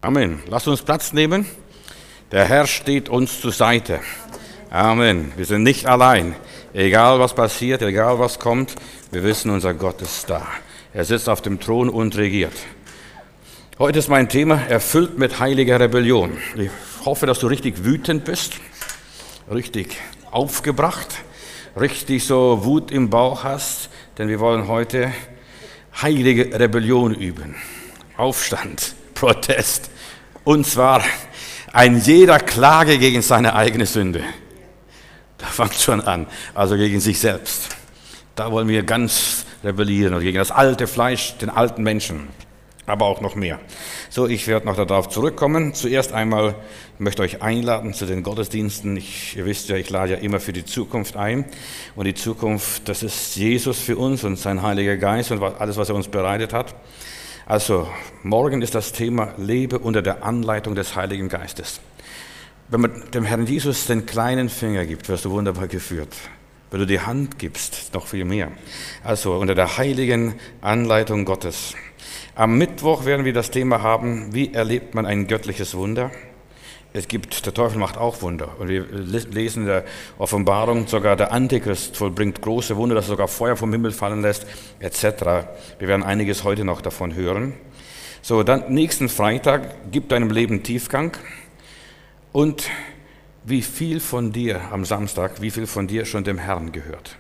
Amen. Lasst uns Platz nehmen. Der Herr steht uns zur Seite. Amen. Wir sind nicht allein. Egal was passiert, egal was kommt, wir wissen, unser Gott ist da. Er sitzt auf dem Thron und regiert. Heute ist mein Thema erfüllt mit heiliger Rebellion. Ich hoffe, dass du richtig wütend bist, richtig aufgebracht, richtig so Wut im Bauch hast, denn wir wollen heute heilige Rebellion üben. Aufstand, Protest. Und zwar ein jeder Klage gegen seine eigene Sünde. Da fängt schon an, also gegen sich selbst. Da wollen wir ganz rebellieren und gegen das alte Fleisch, den alten Menschen, aber auch noch mehr. So, ich werde noch darauf zurückkommen. Zuerst einmal möchte ich euch einladen zu den Gottesdiensten. Ihr wisst ja, ich lade ja immer für die Zukunft ein. Und die Zukunft, das ist Jesus für uns und sein Heiliger Geist und alles, was er uns bereitet hat. Also, morgen ist das Thema Lebe unter der Anleitung des Heiligen Geistes. Wenn man dem Herrn Jesus den kleinen Finger gibt, wirst du wunderbar geführt. Wenn du die Hand gibst, noch viel mehr. Also, unter der heiligen Anleitung Gottes. Am Mittwoch werden wir das Thema haben, wie erlebt man ein göttliches Wunder? Der Teufel macht auch Wunder. Und wir lesen in der Offenbarung, sogar der Antichrist vollbringt große Wunder, dass er sogar Feuer vom Himmel fallen lässt, etc. Wir werden einiges heute noch davon hören. So, dann nächsten Freitag, gib deinem Leben Tiefgang. Und wie viel von dir am Samstag, wie viel von dir schon dem Herrn gehört?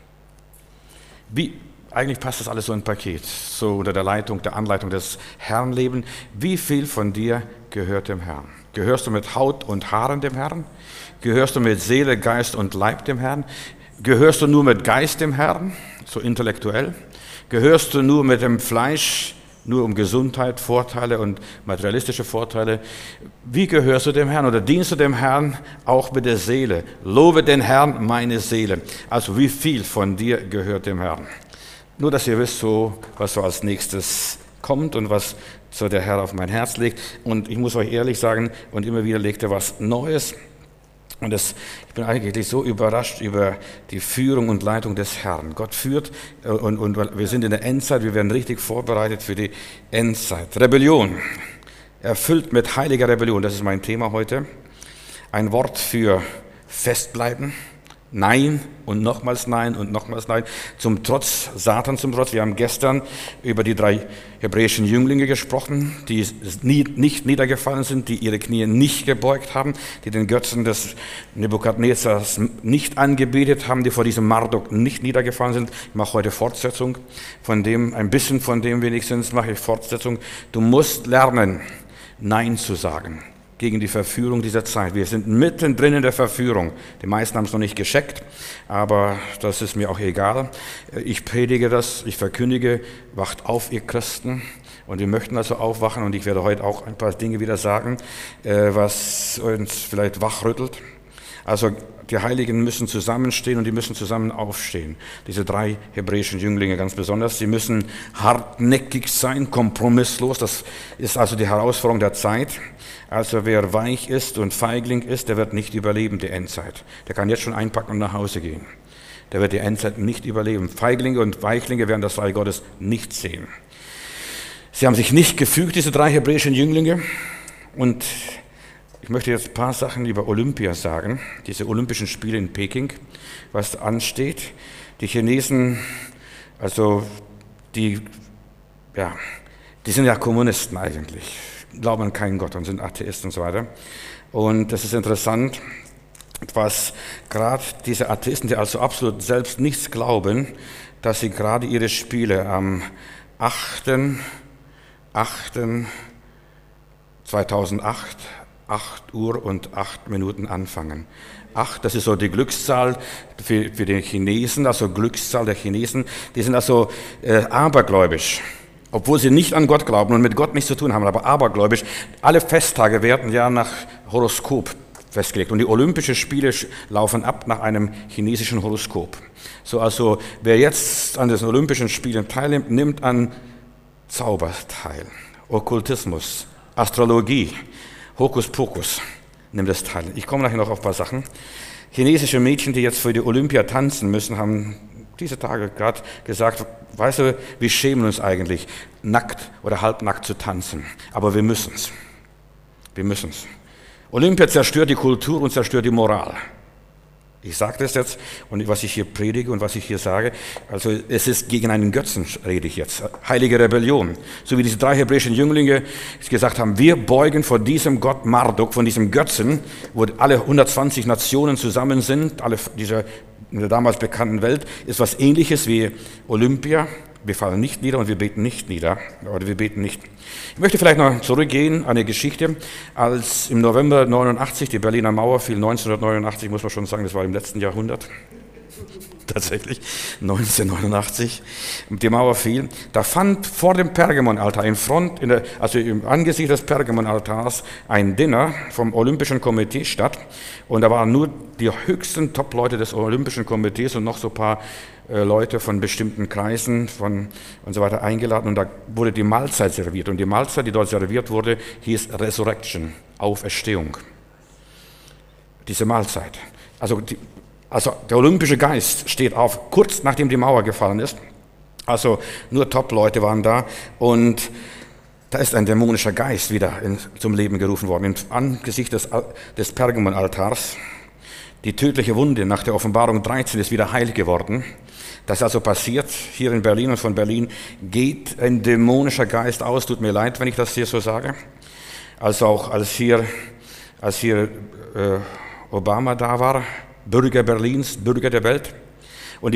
Eigentlich passt das alles so in ein Paket, so unter der Anleitung des Herrn leben. Wie viel von dir gehört dem Herrn? Gehörst du mit Haut und Haaren dem Herrn? Gehörst du mit Seele, Geist und Leib dem Herrn? Gehörst du nur mit Geist dem Herrn, so intellektuell? Gehörst du nur mit dem Fleisch, nur um Gesundheit, Vorteile und materialistische Vorteile? Wie gehörst du dem Herrn oder dienst du dem Herrn auch mit der Seele? Lobe den Herrn, meine Seele. Also wie viel von dir gehört dem Herrn? Nur, dass ihr wisst, was so als nächstes kommt und was so der Herr auf mein Herz legt. Und ich muss euch ehrlich sagen, und immer wieder legt er was Neues. Und ich bin eigentlich so überrascht über die Führung und Leitung des Herrn. Gott führt und wir sind in der Endzeit, wir werden richtig vorbereitet für die Endzeit. Rebellion, erfüllt mit heiliger Rebellion, das ist mein Thema heute. Ein Wort für festbleiben. Nein und nochmals Nein und nochmals Nein, zum Trotz, Satan zum Trotz. Wir haben gestern über die 3 hebräischen Jünglinge gesprochen, die nicht niedergefallen sind, die ihre Knie nicht gebeugt haben, die den Götzen des Nebukadnezars nicht angebetet haben, die vor diesem Marduk nicht niedergefallen sind. Ich mache heute Fortsetzung von dem, ein bisschen von dem wenigstens mache ich Fortsetzung. Du musst lernen, Nein zu sagen gegen die Verführung dieser Zeit. Wir sind mittendrin in der Verführung. Die meisten haben es noch nicht gecheckt, aber das ist mir auch egal. Ich predige das, ich verkündige, wacht auf, ihr Christen. Und wir möchten also aufwachen und ich werde heute auch ein paar Dinge wieder sagen, was uns vielleicht wachrüttelt. Also die Heiligen müssen zusammenstehen und die müssen zusammen aufstehen. Diese 3 hebräischen Jünglinge ganz besonders. Sie müssen hartnäckig sein, kompromisslos. Das ist also die Herausforderung der Zeit. Also wer weich ist und Feigling ist, der wird nicht überleben die Endzeit. Der kann jetzt schon einpacken und nach Hause gehen. Der wird die Endzeit nicht überleben. Feiglinge und Weichlinge werden das Reich Gottes nicht sehen. Sie haben sich nicht gefügt, diese 3 hebräischen Jünglinge. Und ich möchte jetzt ein paar Sachen über Olympia sagen, diese Olympischen Spiele in Peking, was ansteht. Die Chinesen, also die sind ja Kommunisten eigentlich, glauben an keinen Gott und sind Atheisten und so weiter. Und das ist interessant, was gerade diese Atheisten, die also absolut selbst nichts glauben, dass sie gerade ihre Spiele am 8.8.2008 8 Uhr und 8 Minuten anfangen. 8, das ist so die Glückszahl für die Chinesen, also Glückszahl der Chinesen. Die sind also abergläubisch, obwohl sie nicht an Gott glauben und mit Gott nichts zu tun haben, aber abergläubisch. Alle Festtage werden ja nach Horoskop festgelegt und die Olympischen Spiele laufen ab nach einem chinesischen Horoskop. So, also wer jetzt an den Olympischen Spielen teilnimmt, nimmt an Zauber teil, Okkultismus, Astrologie, Hokuspokus, nimm das teil. Ich komme nachher noch auf ein paar Sachen. Chinesische Mädchen, die jetzt für die Olympia tanzen müssen, haben diese Tage gerade gesagt, weißt du, wir schämen uns eigentlich, nackt oder halbnackt zu tanzen, aber wir müssen es. Wir müssen es. Olympia zerstört die Kultur und zerstört die Moral. Ich sage das jetzt und was ich hier predige und was ich hier sage, also es ist gegen einen Götzen, rede ich jetzt, heilige Rebellion. So wie diese 3 hebräischen Jünglinge gesagt haben, wir beugen vor diesem Gott Marduk, von diesem Götzen, wo alle 120 Nationen zusammen sind, alle dieser in der damals bekannten Welt, ist was Ähnliches wie Olympia. Wir fallen nicht nieder und wir beten nicht nieder, oder wir beten nicht. Ich möchte vielleicht noch zurückgehen an eine Geschichte, als im November 89 die Berliner Mauer fiel, 1989, muss man schon sagen, das war im letzten Jahrhundert, tatsächlich, 1989, die Mauer fiel, da fand vor dem Pergamonaltar also im Angesicht des Pergamonaltars ein Dinner vom Olympischen Komitee statt und da waren nur die höchsten Top-Leute des Olympischen Komitees und noch so ein paar Leute von bestimmten Kreisen und so weiter eingeladen und da wurde die Mahlzeit serviert und die Mahlzeit, die dort serviert wurde, hieß Resurrection, Auferstehung. Diese Mahlzeit. Also der olympische Geist steht auf, kurz nachdem die Mauer gefallen ist. Also nur Top-Leute waren da und da ist ein dämonischer Geist wieder zum Leben gerufen worden. Im Angesicht des Pergamonaltars. Die tödliche Wunde nach der Offenbarung 13 ist wieder heil geworden. Das ist also passiert hier in Berlin und von Berlin geht ein dämonischer Geist aus. Tut mir leid, wenn ich das hier so sage. Also auch als hier Obama da war, Bürger Berlins, Bürger der Welt. Und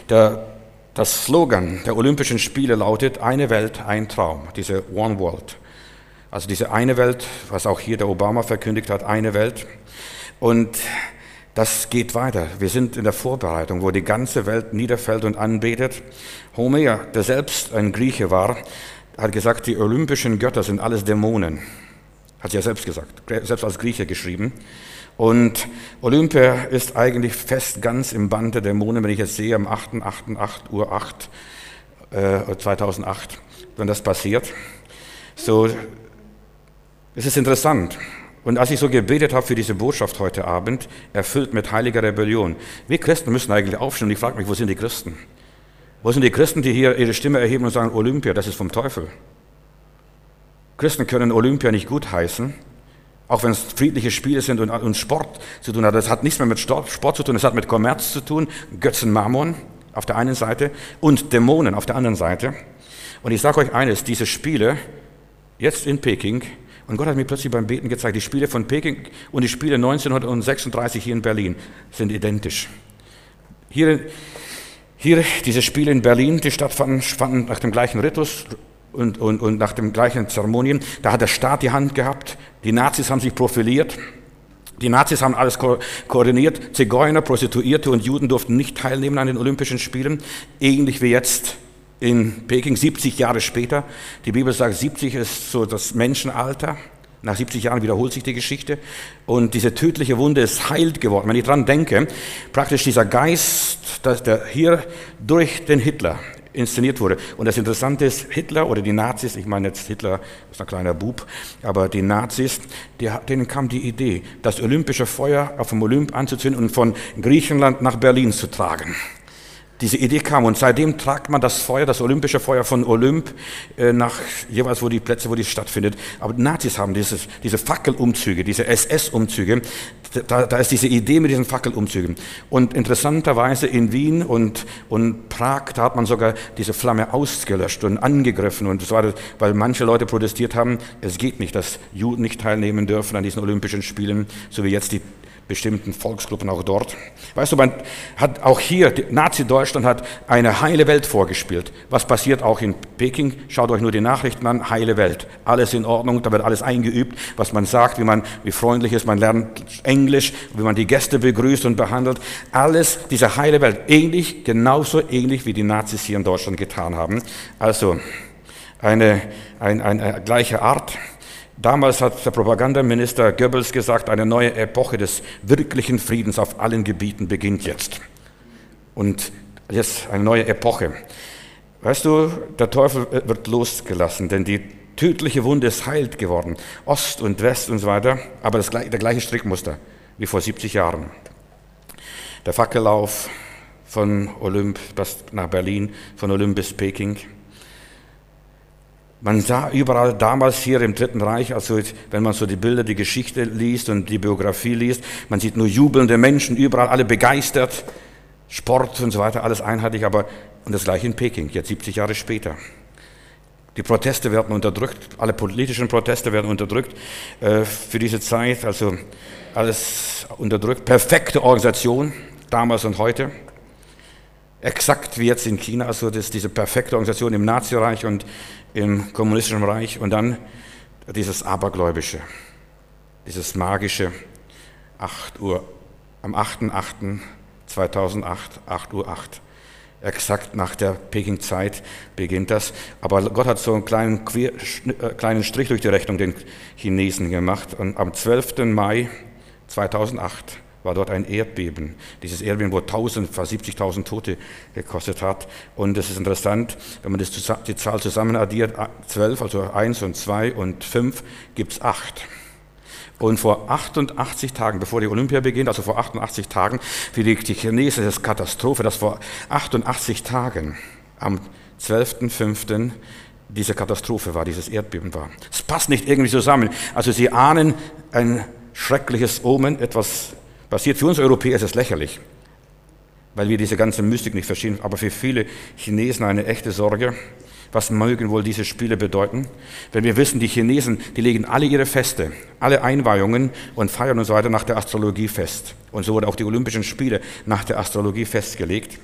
das Slogan der Olympischen Spiele lautet, eine Welt, ein Traum, diese One World. Also diese eine Welt, was auch hier der Obama verkündigt hat, eine Welt. Und das geht weiter. Wir sind in der Vorbereitung, wo die ganze Welt niederfällt und anbetet. Homer, der selbst ein Grieche war, hat gesagt, die olympischen Götter sind alles Dämonen. Hat er selbst gesagt, selbst als Grieche geschrieben. Und Olympia ist eigentlich fest ganz im Band der Dämonen, wenn ich jetzt sehe, am 8. 2008, wenn das passiert. So, es ist interessant. Und als ich so gebetet habe für diese Botschaft heute Abend, erfüllt mit heiliger Rebellion, wir Christen müssen eigentlich aufstehen. Und ich frage mich, wo sind die Christen? Wo sind die Christen, die hier ihre Stimme erheben und sagen, Olympia, das ist vom Teufel? Christen können Olympia nicht gutheißen, auch wenn es friedliche Spiele sind und Sport zu tun hat. Das hat nichts mehr mit Sport zu tun, das hat mit Kommerz zu tun, Götzen Mammon auf der einen Seite und Dämonen auf der anderen Seite. Und ich sage euch eines, diese Spiele, jetzt in Peking, und Gott hat mir plötzlich beim Beten gezeigt, die Spiele von Peking und die Spiele 1936 hier in Berlin sind identisch. Hier diese Spiele in Berlin, die fanden nach dem gleichen Ritus und nach den gleichen Zeremonien. Da hat der Staat die Hand gehabt, die Nazis haben sich profiliert, die Nazis haben alles koordiniert, Zigeuner, Prostituierte und Juden durften nicht teilnehmen an den Olympischen Spielen, ähnlich wie jetzt in Peking, 70 Jahre später. Die Bibel sagt, 70 ist so das Menschenalter. Nach 70 Jahren wiederholt sich die Geschichte. Und diese tödliche Wunde ist heilt geworden. Wenn ich dran denke, praktisch dieser Geist, der hier durch den Hitler inszeniert wurde. Und das Interessante ist, Hitler oder die Nazis, ich meine jetzt Hitler ist ein kleiner Bub, aber die Nazis, denen kam die Idee, das olympische Feuer auf dem Olymp anzuzünden und von Griechenland nach Berlin zu tragen. Diese Idee kam und seitdem tragt man das olympische Feuer von Olymp nach jeweils wo die Plätze, wo die stattfindet. Aber die Nazis haben diese Fackelumzüge, diese SS-Umzüge, da ist diese Idee mit diesen Fackelumzügen. Und interessanterweise in Wien und Prag, da hat man sogar diese Flamme ausgelöscht und angegriffen. Und das war das, weil manche Leute protestiert haben, es geht nicht, dass Juden nicht teilnehmen dürfen an diesen Olympischen Spielen, so wie jetzt die bestimmten Volksgruppen auch dort. Weißt du, man hat auch hier, Nazi-Deutschland hat eine heile Welt vorgespielt. Was passiert auch in Peking? Schaut euch nur die Nachrichten an, heile Welt. Alles in Ordnung, da wird alles eingeübt, was man sagt, wie freundlich ist, man lernt Englisch, wie man die Gäste begrüßt und behandelt. Alles, diese heile Welt, genauso ähnlich wie die Nazis hier in Deutschland getan haben. Also eine gleiche Art. Damals hat der Propagandaminister Goebbels gesagt, eine neue Epoche des wirklichen Friedens auf allen Gebieten beginnt jetzt. Und jetzt eine neue Epoche. Weißt du, der Teufel wird losgelassen, denn die tödliche Wunde ist heilt geworden. Ost und West und so weiter, aber der gleiche Strickmuster wie vor 70 Jahren. Der Fackellauf von Olymp nach Berlin, von Olymp bis Peking. Man sah überall damals hier im Dritten Reich, also wenn man so die Bilder, die Geschichte liest und die Biografie liest, man sieht nur jubelnde Menschen, überall alle begeistert, Sport und so weiter, alles einheitlich, und das gleiche in Peking, jetzt 70 Jahre später. Die Proteste werden unterdrückt, alle politischen Proteste werden unterdrückt für diese Zeit, also alles unterdrückt. Perfekte Organisation, damals und heute. Exakt wie jetzt in China, also das ist diese perfekte Organisation im Nazireich und im kommunistischen Reich. Und dann dieses Abergläubische, dieses magische 8 Uhr, am 8.8.2008, 8:08 Uhr. Exakt nach der Peking-Zeit beginnt das. Aber Gott hat so einen kleinen Strich durch die Rechnung den Chinesen gemacht. Und am 12. Mai 2008 war dort ein Erdbeben. Dieses Erdbeben, wo fast 70.000 Tote gekostet hat. Und es ist interessant, wenn man die Zahl zusammen addiert, 12, also 1 und 2 und 5, gibt es 8. Und vor 88 Tagen, bevor die Olympia beginnt, also vor 88 Tagen, für die Chinesen ist das Katastrophe, dass vor 88 Tagen, am 12.05., diese Katastrophe war, dieses Erdbeben war. Es passt nicht irgendwie zusammen. Also sie ahnen ein schreckliches Omen, etwas passiert. Für uns Europäer ist es lächerlich, weil wir diese ganze Mystik nicht verstehen, aber für viele Chinesen eine echte Sorge. Was mögen wohl diese Spiele bedeuten? Wenn wir wissen, die Chinesen, die legen alle ihre Feste, alle Einweihungen und Feiern und so weiter nach der Astrologie fest. Und so wurden auch die Olympischen Spiele nach der Astrologie festgelegt.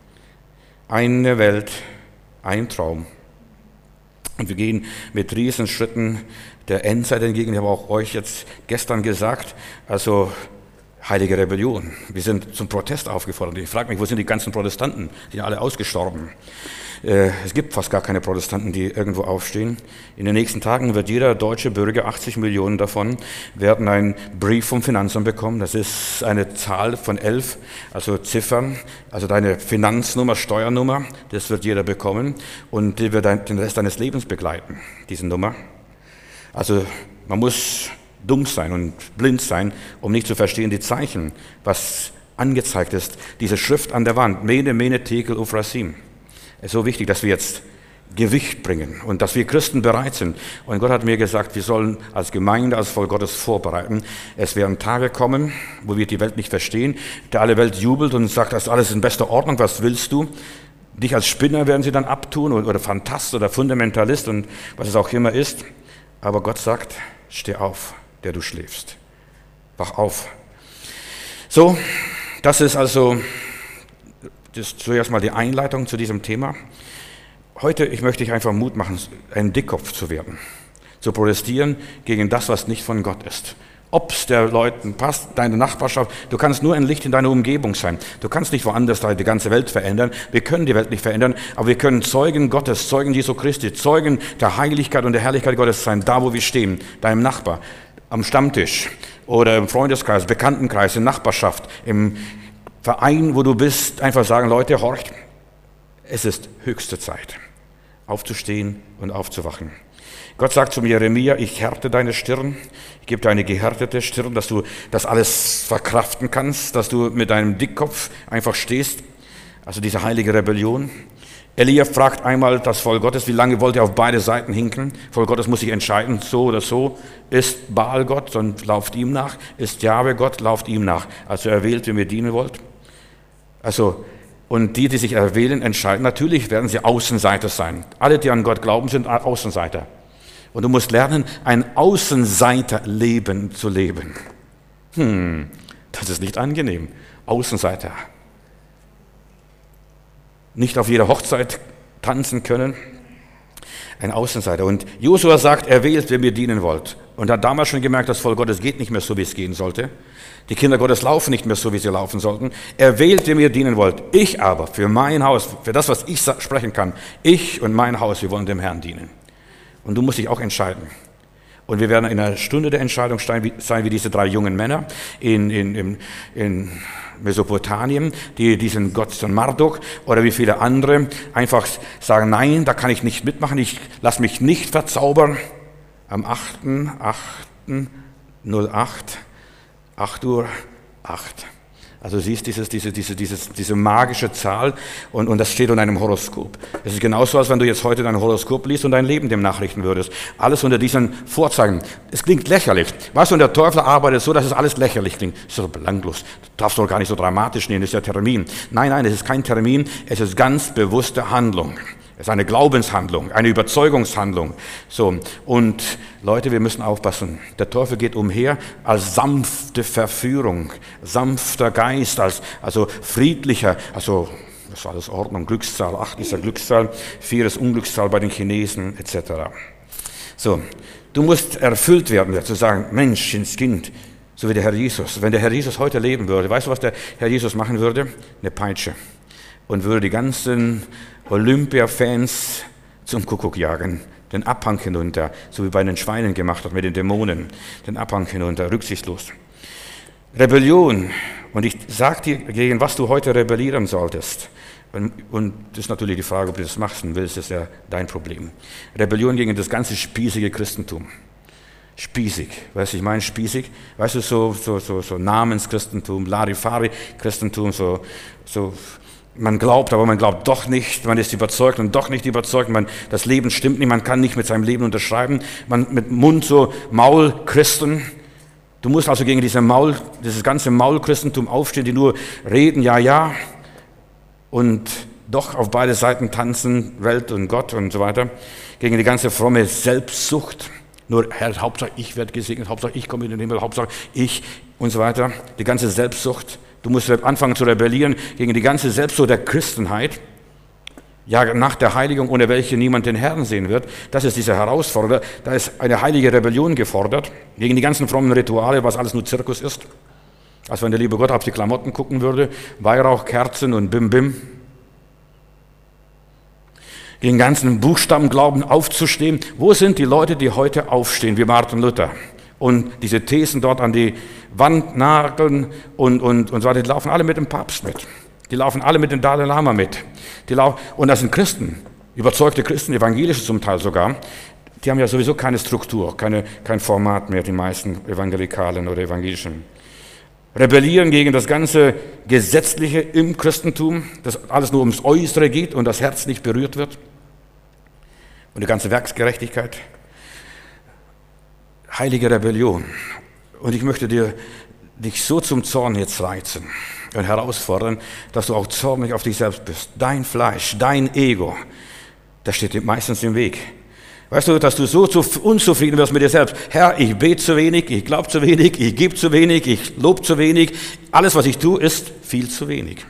Eine Welt, ein Traum. Und wir gehen mit Riesenschritten der Endzeit entgegen. Ich habe auch euch jetzt gestern gesagt, also heilige Rebellion. Wir sind zum Protest aufgefordert. Ich frage mich, wo sind die ganzen Protestanten? Die sind alle ausgestorben. Es gibt fast gar keine Protestanten, die irgendwo aufstehen. In den nächsten Tagen wird jeder deutsche Bürger, 80 Millionen davon, werden einen Brief vom Finanzamt bekommen. Das ist eine Zahl von 11, also Ziffern, also deine Finanznummer, Steuernummer, das wird jeder bekommen. Und die wird den Rest deines Lebens begleiten, diese Nummer. Also man muss dumm sein und blind sein, um nicht zu verstehen die Zeichen, was angezeigt ist. Diese Schrift an der Wand, Mene, Mene, Tekel, Uphrasim. Es ist so wichtig, dass wir jetzt Gewicht bringen und dass wir Christen bereit sind. Und Gott hat mir gesagt, wir sollen als Gemeinde, als Volk Gottes vorbereiten. Es werden Tage kommen, wo wir die Welt nicht verstehen, der alle Welt jubelt und sagt, das ist alles in bester Ordnung, was willst du? Dich als Spinner werden sie dann abtun oder Phantast oder Fundamentalist und was es auch immer ist. Aber Gott sagt, steh auf, der du schläfst. Wach auf. So, das ist also zuerst mal die Einleitung zu diesem Thema. Heute, ich möchte dich einfach Mut machen, ein Dickkopf zu werden, zu protestieren gegen das, was nicht von Gott ist. Ob es der Leuten passt, deine Nachbarschaft, du kannst nur ein Licht in deiner Umgebung sein. Du kannst nicht woanders die ganze Welt verändern. Wir können die Welt nicht verändern, aber wir können Zeugen Gottes, Zeugen Jesu Christi, Zeugen der Heiligkeit und der Herrlichkeit Gottes sein, da wo wir stehen, deinem Nachbar, am Stammtisch oder im Freundeskreis, Bekanntenkreis, in Nachbarschaft, im Verein, wo du bist, einfach sagen, Leute, horcht, es ist höchste Zeit, aufzustehen und aufzuwachen. Gott sagt zum Jeremia, ich härte deine Stirn, ich gebe dir eine gehärtete Stirn, dass du das alles verkraften kannst, dass du mit deinem Dickkopf einfach stehst, also diese heilige Rebellion. Elia fragt einmal das Volk Gottes, wie lange wollt ihr auf beide Seiten hinken? Volk Gottes muss sich entscheiden, so oder so. Ist Baal Gott, dann lauft ihm nach. Ist Jahwe Gott, lauft ihm nach. Also erwählt, wem ihr dienen wollt. Also, und die sich erwählen, entscheiden, natürlich werden sie Außenseiter sein. Alle, die an Gott glauben, sind Außenseiter. Und du musst lernen, ein Außenseiterleben zu leben. Das ist nicht angenehm. Außenseiter. Nicht auf jeder Hochzeit tanzen können. Ein Außenseiter. Und Josua sagt, erwählt, wem ihr dienen wollt. Und hat damals schon gemerkt, das Volk Gottes geht nicht mehr so, wie es gehen sollte. Die Kinder Gottes laufen nicht mehr so, wie sie laufen sollten. Erwählt, wem ihr dienen wollt. Ich aber, für mein Haus, für das, was ich sprechen kann, ich und mein Haus, wir wollen dem Herrn dienen. Und du musst dich auch entscheiden. Und wir werden in einer Stunde der Entscheidung sein, wie diese 3 jungen Männer in Mesopotamien, die diesen Gott Marduk oder wie viele andere einfach sagen, nein, da kann ich nicht mitmachen, ich lasse mich nicht verzaubern. Am 8.08, 8:08 Uhr. Also du siehst diese magische Zahl und das steht unter einem Horoskop. Es ist genauso, als wenn du jetzt heute dein Horoskop liest und dein Leben dem nachrichten würdest. Alles unter diesen Vorzeichen. Es klingt lächerlich. Weißt du, und der Teufel arbeitet so, dass es alles lächerlich klingt. Das ist doch belanglos. Du darfst doch gar nicht so dramatisch nehmen, das ist ja Termin. Nein, es ist kein Termin, es ist ganz bewusste Handlung. Es ist eine Glaubenshandlung, eine Überzeugungshandlung. So, und Leute, wir müssen aufpassen. Der Teufel geht umher als sanfte Verführung, sanfter Geist, also friedlicher, also das ist alles Ordnung, Glückszahl, 8 ist der Glückszahl, 4 ist Unglückszahl bei den Chinesen, etc. So, du musst erfüllt werden, zu sagen, Menschenskind, so wie der Herr Jesus. Wenn der Herr Jesus heute leben würde, weißt du, was der Herr Jesus machen würde? Eine Peitsche. Und würde die ganzen Olympia-Fans zum Kuckuck jagen, den Abhang hinunter, so wie bei den Schweinen gemacht hat mit den Dämonen, den Abhang hinunter, rücksichtslos. Rebellion, und ich sage dir, gegen was du heute rebellieren solltest, und das ist natürlich die Frage, ob du das machst und willst, das ist ja dein Problem. Rebellion gegen das ganze spießige Christentum. Spießig, weißt du, ich meine spießig, weißt du, so Namenschristentum, Larifari-Christentum, so man glaubt, aber man glaubt doch nicht, man ist überzeugt und doch nicht überzeugt, das Leben stimmt nicht, man kann nicht mit seinem Leben unterschreiben, man mit Mund so Maulchristen. Du musst also gegen dieses ganze Maulchristentum aufstehen, die nur reden, ja, und doch auf beide Seiten tanzen, Welt und Gott und so weiter, gegen die ganze fromme Selbstsucht. Nur, Herr, Hauptsache ich werde gesegnet, Hauptsache ich komme in den Himmel, Hauptsache ich und so weiter. Die ganze Selbstsucht. Du musst anfangen zu rebellieren gegen die ganze Selbstsucht der Christenheit. Ja, nach der Heiligung, ohne welche niemand den Herrn sehen wird. Das ist diese Herausforderung. Da ist eine heilige Rebellion gefordert. Gegen die ganzen frommen Rituale, was alles nur Zirkus ist. Als wenn der liebe Gott auf die Klamotten gucken würde. Weihrauch, Kerzen und Bim. Gegen ganzen Buchstabenglauben aufzustehen. Wo sind die Leute, die heute aufstehen, wie Martin Luther? Und diese Thesen dort an die Wand nageln und so weiter, die laufen alle mit dem Papst mit. Die laufen alle mit dem Dalai Lama mit. Und das sind Christen, überzeugte Christen, evangelische zum Teil sogar. Die haben ja sowieso keine Struktur, kein Format mehr, die meisten Evangelikalen oder Evangelischen. Rebellieren gegen das ganze Gesetzliche im Christentum, das alles nur ums Äußere geht und das Herz nicht berührt wird. Und die ganze Werksgerechtigkeit. Heilige Rebellion. Und ich möchte dich so zum Zorn jetzt reizen und herausfordern, dass du auch zornig auf dich selbst bist. Dein Fleisch, dein Ego, das steht dir meistens im Weg. Weißt du, dass du so unzufrieden wirst mit dir selbst. Herr, ich bete zu wenig, ich glaube zu wenig, ich gebe zu wenig, ich lobe zu wenig. Alles, was ich tue, ist viel zu wenig.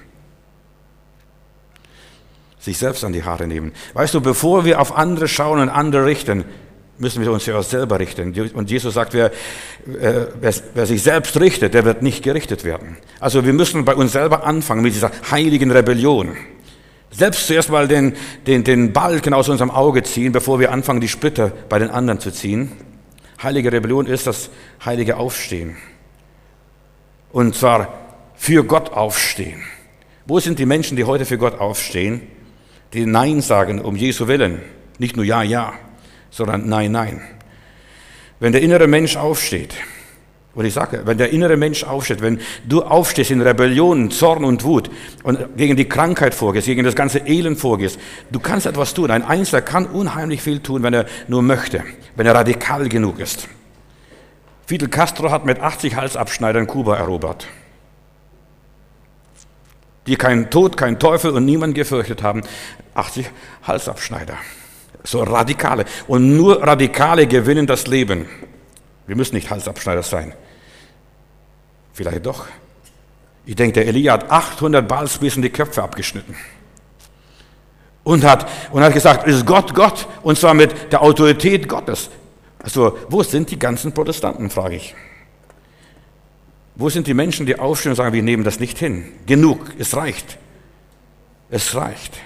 Sich selbst an die Haare nehmen. Weißt du, bevor wir auf andere schauen und andere richten, müssen wir uns ja auch selber richten. Und Jesus sagt, wer sich selbst richtet, der wird nicht gerichtet werden. Also wir müssen bei uns selber anfangen mit dieser heiligen Rebellion. Selbst zuerst mal den Balken aus unserem Auge ziehen, bevor wir anfangen, die Splitter bei den anderen zu ziehen. Heilige Rebellion ist das heilige Aufstehen. Und zwar für Gott aufstehen. Wo sind die Menschen, die heute für Gott aufstehen, die Nein sagen um Jesu Willen? Nicht nur ja, sondern nein. Wenn der innere Mensch aufsteht, und ich sage, wenn der innere Mensch aufsteht, wenn du aufstehst in Rebellion, Zorn und Wut und gegen die Krankheit vorgehst, gegen das ganze Elend vorgehst, du kannst etwas tun. Ein Einzelner kann unheimlich viel tun, wenn er nur möchte, wenn er radikal genug ist. Fidel Castro hat mit 80 Halsabschneidern Kuba erobert, die keinen Tod, keinen Teufel und niemanden gefürchtet haben. 80 Halsabschneider. So Radikale. Und nur Radikale gewinnen das Leben. Wir müssen nicht Halsabschneider sein. Vielleicht doch. Ich denke, der Elia hat 800 Baalspriestern die Köpfe abgeschnitten. Und hat gesagt, es ist Gott, und zwar mit der Autorität Gottes. Also, wo sind die ganzen Protestanten, frage ich. Wo sind die Menschen, die aufstehen und sagen, wir nehmen das nicht hin? Genug, es reicht. Es reicht.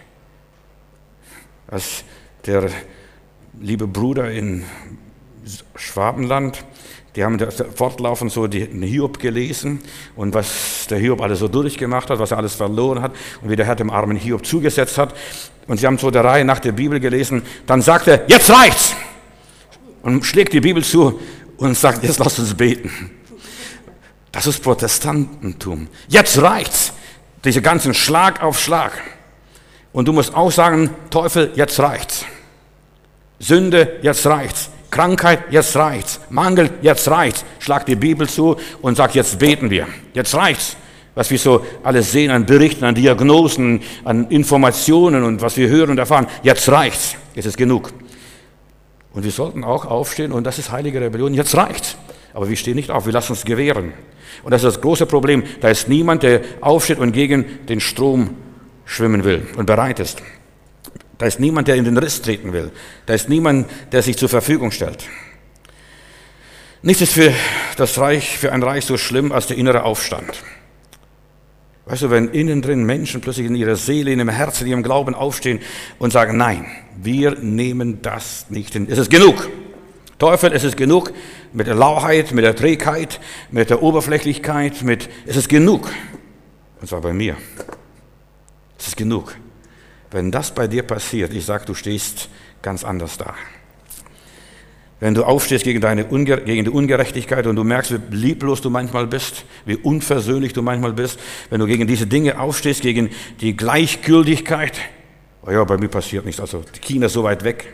Als der liebe Bruder in Schwabenland, die haben fortlaufend so den Hiob gelesen und was der Hiob alles so durchgemacht hat, was er alles verloren hat und wie der Herr dem armen Hiob zugesetzt hat. Und sie haben so der Reihe nach der Bibel gelesen. Dann sagt er, jetzt reicht's! Und schlägt die Bibel zu und sagt, jetzt lasst uns beten. Das ist Protestantentum. Jetzt reicht's. Diese ganzen Schlag auf Schlag. Und du musst auch sagen, Teufel, jetzt reicht's. Sünde, jetzt reicht's. Krankheit, jetzt reicht's. Mangel, jetzt reicht's. Schlag die Bibel zu und sag, jetzt beten wir. Jetzt reicht's. Was wir so alles sehen an Berichten, an Diagnosen, an Informationen und was wir hören und erfahren. Jetzt reicht's. Jetzt ist genug. Und wir sollten auch aufstehen und das ist heilige Rebellion. Jetzt reicht's. Aber wir stehen nicht auf. Wir lassen uns gewähren. Und das ist das große Problem. Da ist niemand, der aufsteht und gegen den Strom schwimmen will und bereit ist. Da ist niemand, der in den Riss treten will. Da ist niemand, der sich zur Verfügung stellt. Nichts ist für ein Reich so schlimm als der innere Aufstand. Weißt du, wenn innen drin Menschen plötzlich in ihrer Seele, in ihrem Herzen, in ihrem Glauben aufstehen und sagen, nein, wir nehmen das nicht hin. Es ist genug. Teufel, es ist genug mit der Lauheit, mit der Trägheit, mit der Oberflächlichkeit, es ist genug. Und zwar bei mir. Es ist genug. Wenn das bei dir passiert, ich sage, du stehst ganz anders da. Wenn du aufstehst gegen die Ungerechtigkeit und du merkst, wie lieblos du manchmal bist, wie unversöhnlich du manchmal bist, wenn du gegen diese Dinge aufstehst, gegen die Gleichgültigkeit, oh ja, bei mir passiert nichts, also China ist so weit weg.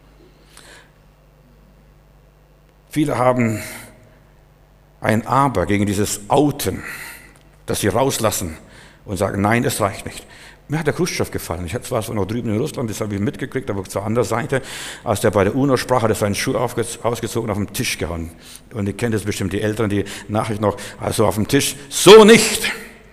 Viele haben ein Aber gegen dieses Outen, das sie rauslassen und sagen, nein, es reicht nicht. Mir hat der Khrushchev gefallen. Ich war noch drüben in Russland, das habe ich mitgekriegt, aber zur anderen Seite, als der bei der UNO sprach, hat er seinen Schuh ausgezogen und auf den Tisch gehauen. Und ihr kennt es bestimmt, die Älteren, die Nachricht noch, also auf dem Tisch, so nicht!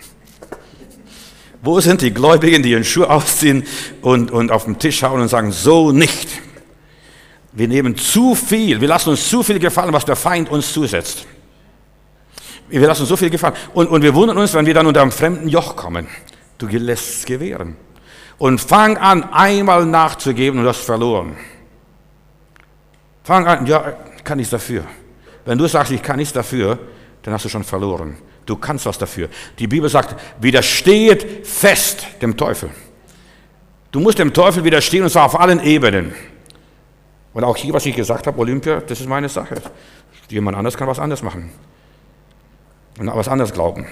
Wo sind die Gläubigen, die ihren Schuh ausziehen und auf den Tisch hauen und sagen, so nicht? Wir nehmen zu viel, wir lassen uns zu viel gefallen, was der Feind uns zusetzt. Wir lassen uns so viel gefallen. Und wir wundern uns, wenn wir dann unter einem fremden Joch kommen. Du lässt es gewähren. Und fang an, einmal nachzugeben und du hast verloren. Fang an, ja, kann nichts dafür. Wenn du sagst, ich kann nichts dafür, dann hast du schon verloren. Du kannst was dafür. Die Bibel sagt, widerstehet fest dem Teufel. Du musst dem Teufel widerstehen und zwar auf allen Ebenen. Und auch hier, was ich gesagt habe, Olympia, das ist meine Sache. Jemand anders kann was anderes machen. Und was anderes glauben.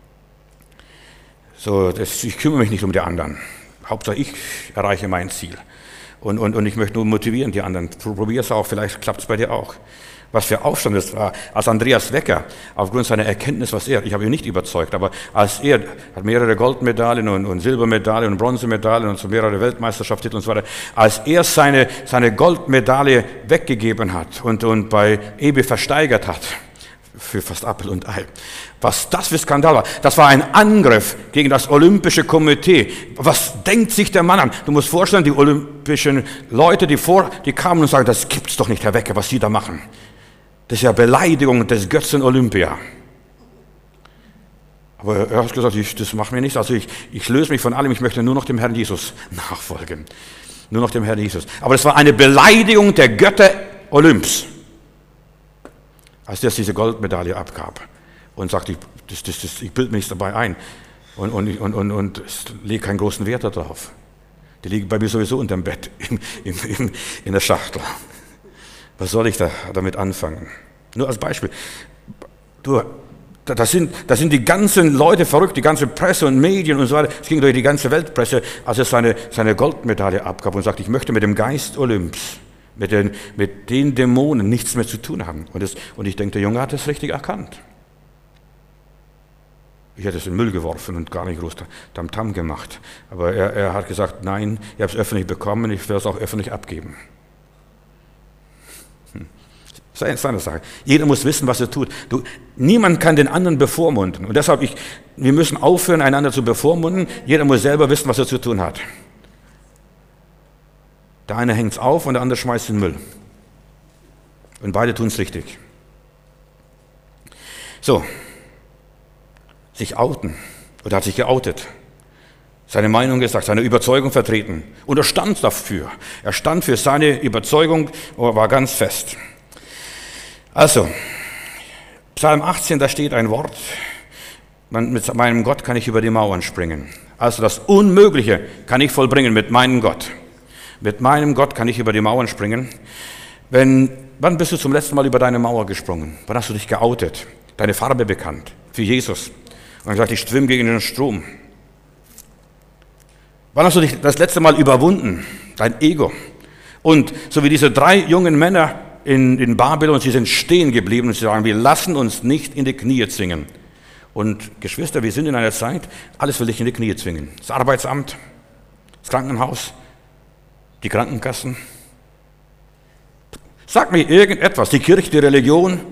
So, ich kümmere mich nicht um die anderen. Hauptsache ich erreiche mein Ziel. Und ich möchte nur motivieren die anderen. Probier es auch, vielleicht klappt es bei dir auch. Was für Aufstand es war, als Andreas Wecker, aufgrund seiner Erkenntnis, ich habe ihn nicht überzeugt, aber als er hat mehrere Goldmedaillen und Silbermedaillen und Bronzemedaillen und so mehrere Weltmeisterschaftstitel und so weiter, als er seine Goldmedaille weggegeben hat und bei eBay versteigert hat, für fast Apfel und Ei. Was das für Skandal war. Das war ein Angriff gegen das Olympische Komitee. Was denkt sich der Mann an? Du musst vorstellen, die olympischen Leute, die kamen und sagten, das gibt's doch nicht, Herr Wecker, was Sie da machen. Das ist ja Beleidigung des Götzen Olympia. Aber er hat gesagt, das macht mir nichts. Also ich löse mich von allem, ich möchte nur noch dem Herrn Jesus nachfolgen. Nur noch dem Herrn Jesus. Aber es war eine Beleidigung der Götter Olymps. Als der diese Goldmedaille abgab und sagte, ich bilde mich dabei ein und lege keinen großen Wert darauf. Die liegen bei mir sowieso unterm Bett in der Schachtel. Was soll ich damit anfangen? Nur als Beispiel. Da sind die ganzen Leute verrückt, die ganze Presse und Medien und so weiter. Es ging durch die ganze Weltpresse, als er seine Goldmedaille abgab und sagte, ich möchte mit dem Geist Olymps, mit den Dämonen nichts mehr zu tun haben. Und ich denke, der Junge hat es richtig erkannt. Ich hätte es in den Müll geworfen und gar nicht groß Tamtam gemacht. Aber er hat gesagt, nein, ich habe es öffentlich bekommen, ich werde es auch öffentlich abgeben. Das ist eine Sache. Jeder muss wissen, was er tut. Niemand kann den anderen bevormunden. Und deshalb, wir müssen aufhören, einander zu bevormunden. Jeder muss selber wissen, was er zu tun hat. Der eine hängt es auf und der andere schmeißt den Müll. Und beide tun es richtig. So, sich outen. Oder hat sich geoutet. Seine Meinung gesagt, seine Überzeugung vertreten. Und er stand dafür. Er stand für seine Überzeugung und war ganz fest. Also, Psalm 18, da steht ein Wort. Mit meinem Gott kann ich über die Mauern springen. Also das Unmögliche kann ich vollbringen mit meinem Gott. Mit meinem Gott kann ich über die Mauern springen. Wann bist du zum letzten Mal über deine Mauer gesprungen? Wann hast du dich geoutet? Deine Farbe bekannt? für Jesus. Und er hat gesagt, ich schwimme gegen den Strom. Wann hast du dich das letzte Mal überwunden? Dein Ego. Und so wie diese 3 jungen Männer in Babylon, sie sind stehen geblieben und sie sagen, wir lassen uns nicht in die Knie zwingen. Und Geschwister, wir sind in einer Zeit, alles will dich in die Knie zwingen. Das Arbeitsamt, das Krankenhaus, die Krankenkassen. Sag mir irgendetwas, die Kirche, die Religion.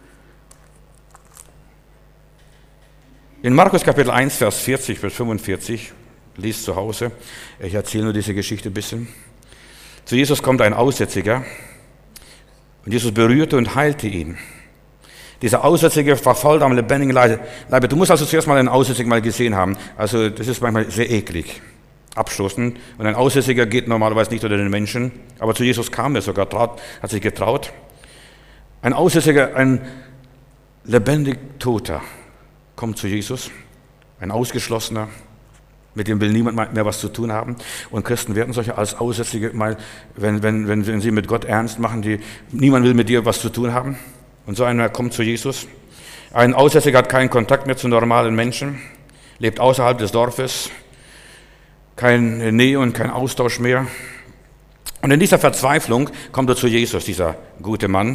In Markus Kapitel 1, Vers 40 bis 45, liest zu Hause, ich erzähle nur diese Geschichte ein bisschen. Zu Jesus kommt ein Aussätziger und Jesus berührte und heilte ihn. Dieser Aussätzige war voll am lebendigen Leibe. Du musst also zuerst mal einen Aussätzigen mal gesehen haben. Also das ist manchmal sehr eklig, abstoßend. Und ein Aussätziger geht normalerweise nicht unter den Menschen, aber zu Jesus kam er sogar, hat sich getraut. Ein Aussätziger, ein lebendig Toter, kommt zu Jesus, ein Ausgeschlossener, mit dem will niemand mehr was zu tun haben. Und Christen werden solche als Aussätzige mal, wenn sie mit Gott ernst machen, niemand will mit dir was zu tun haben. Und so einer kommt zu Jesus. Ein Aussätziger hat keinen Kontakt mehr zu normalen Menschen, lebt außerhalb des Dorfes, keine Nähe und kein Austausch mehr. Und in dieser Verzweiflung kommt er zu Jesus, dieser gute Mann.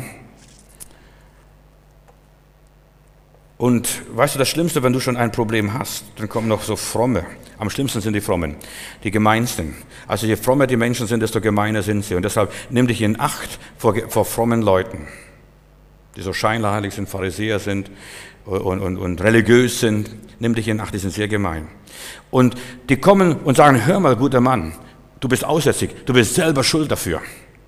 Und weißt du, das Schlimmste, wenn du schon ein Problem hast, dann kommen noch so Fromme. Am schlimmsten sind die Frommen, die gemeinsten. Also je frommer die Menschen sind, desto gemeiner sind sie. Und deshalb nimm dich in Acht vor frommen Leuten, die so scheinheilig sind, Pharisäer sind und religiös sind. Nimm dich in Acht, die sind sehr gemein. Und die kommen und sagen, hör mal, guter Mann, du bist aussätzig, du bist selber schuld dafür.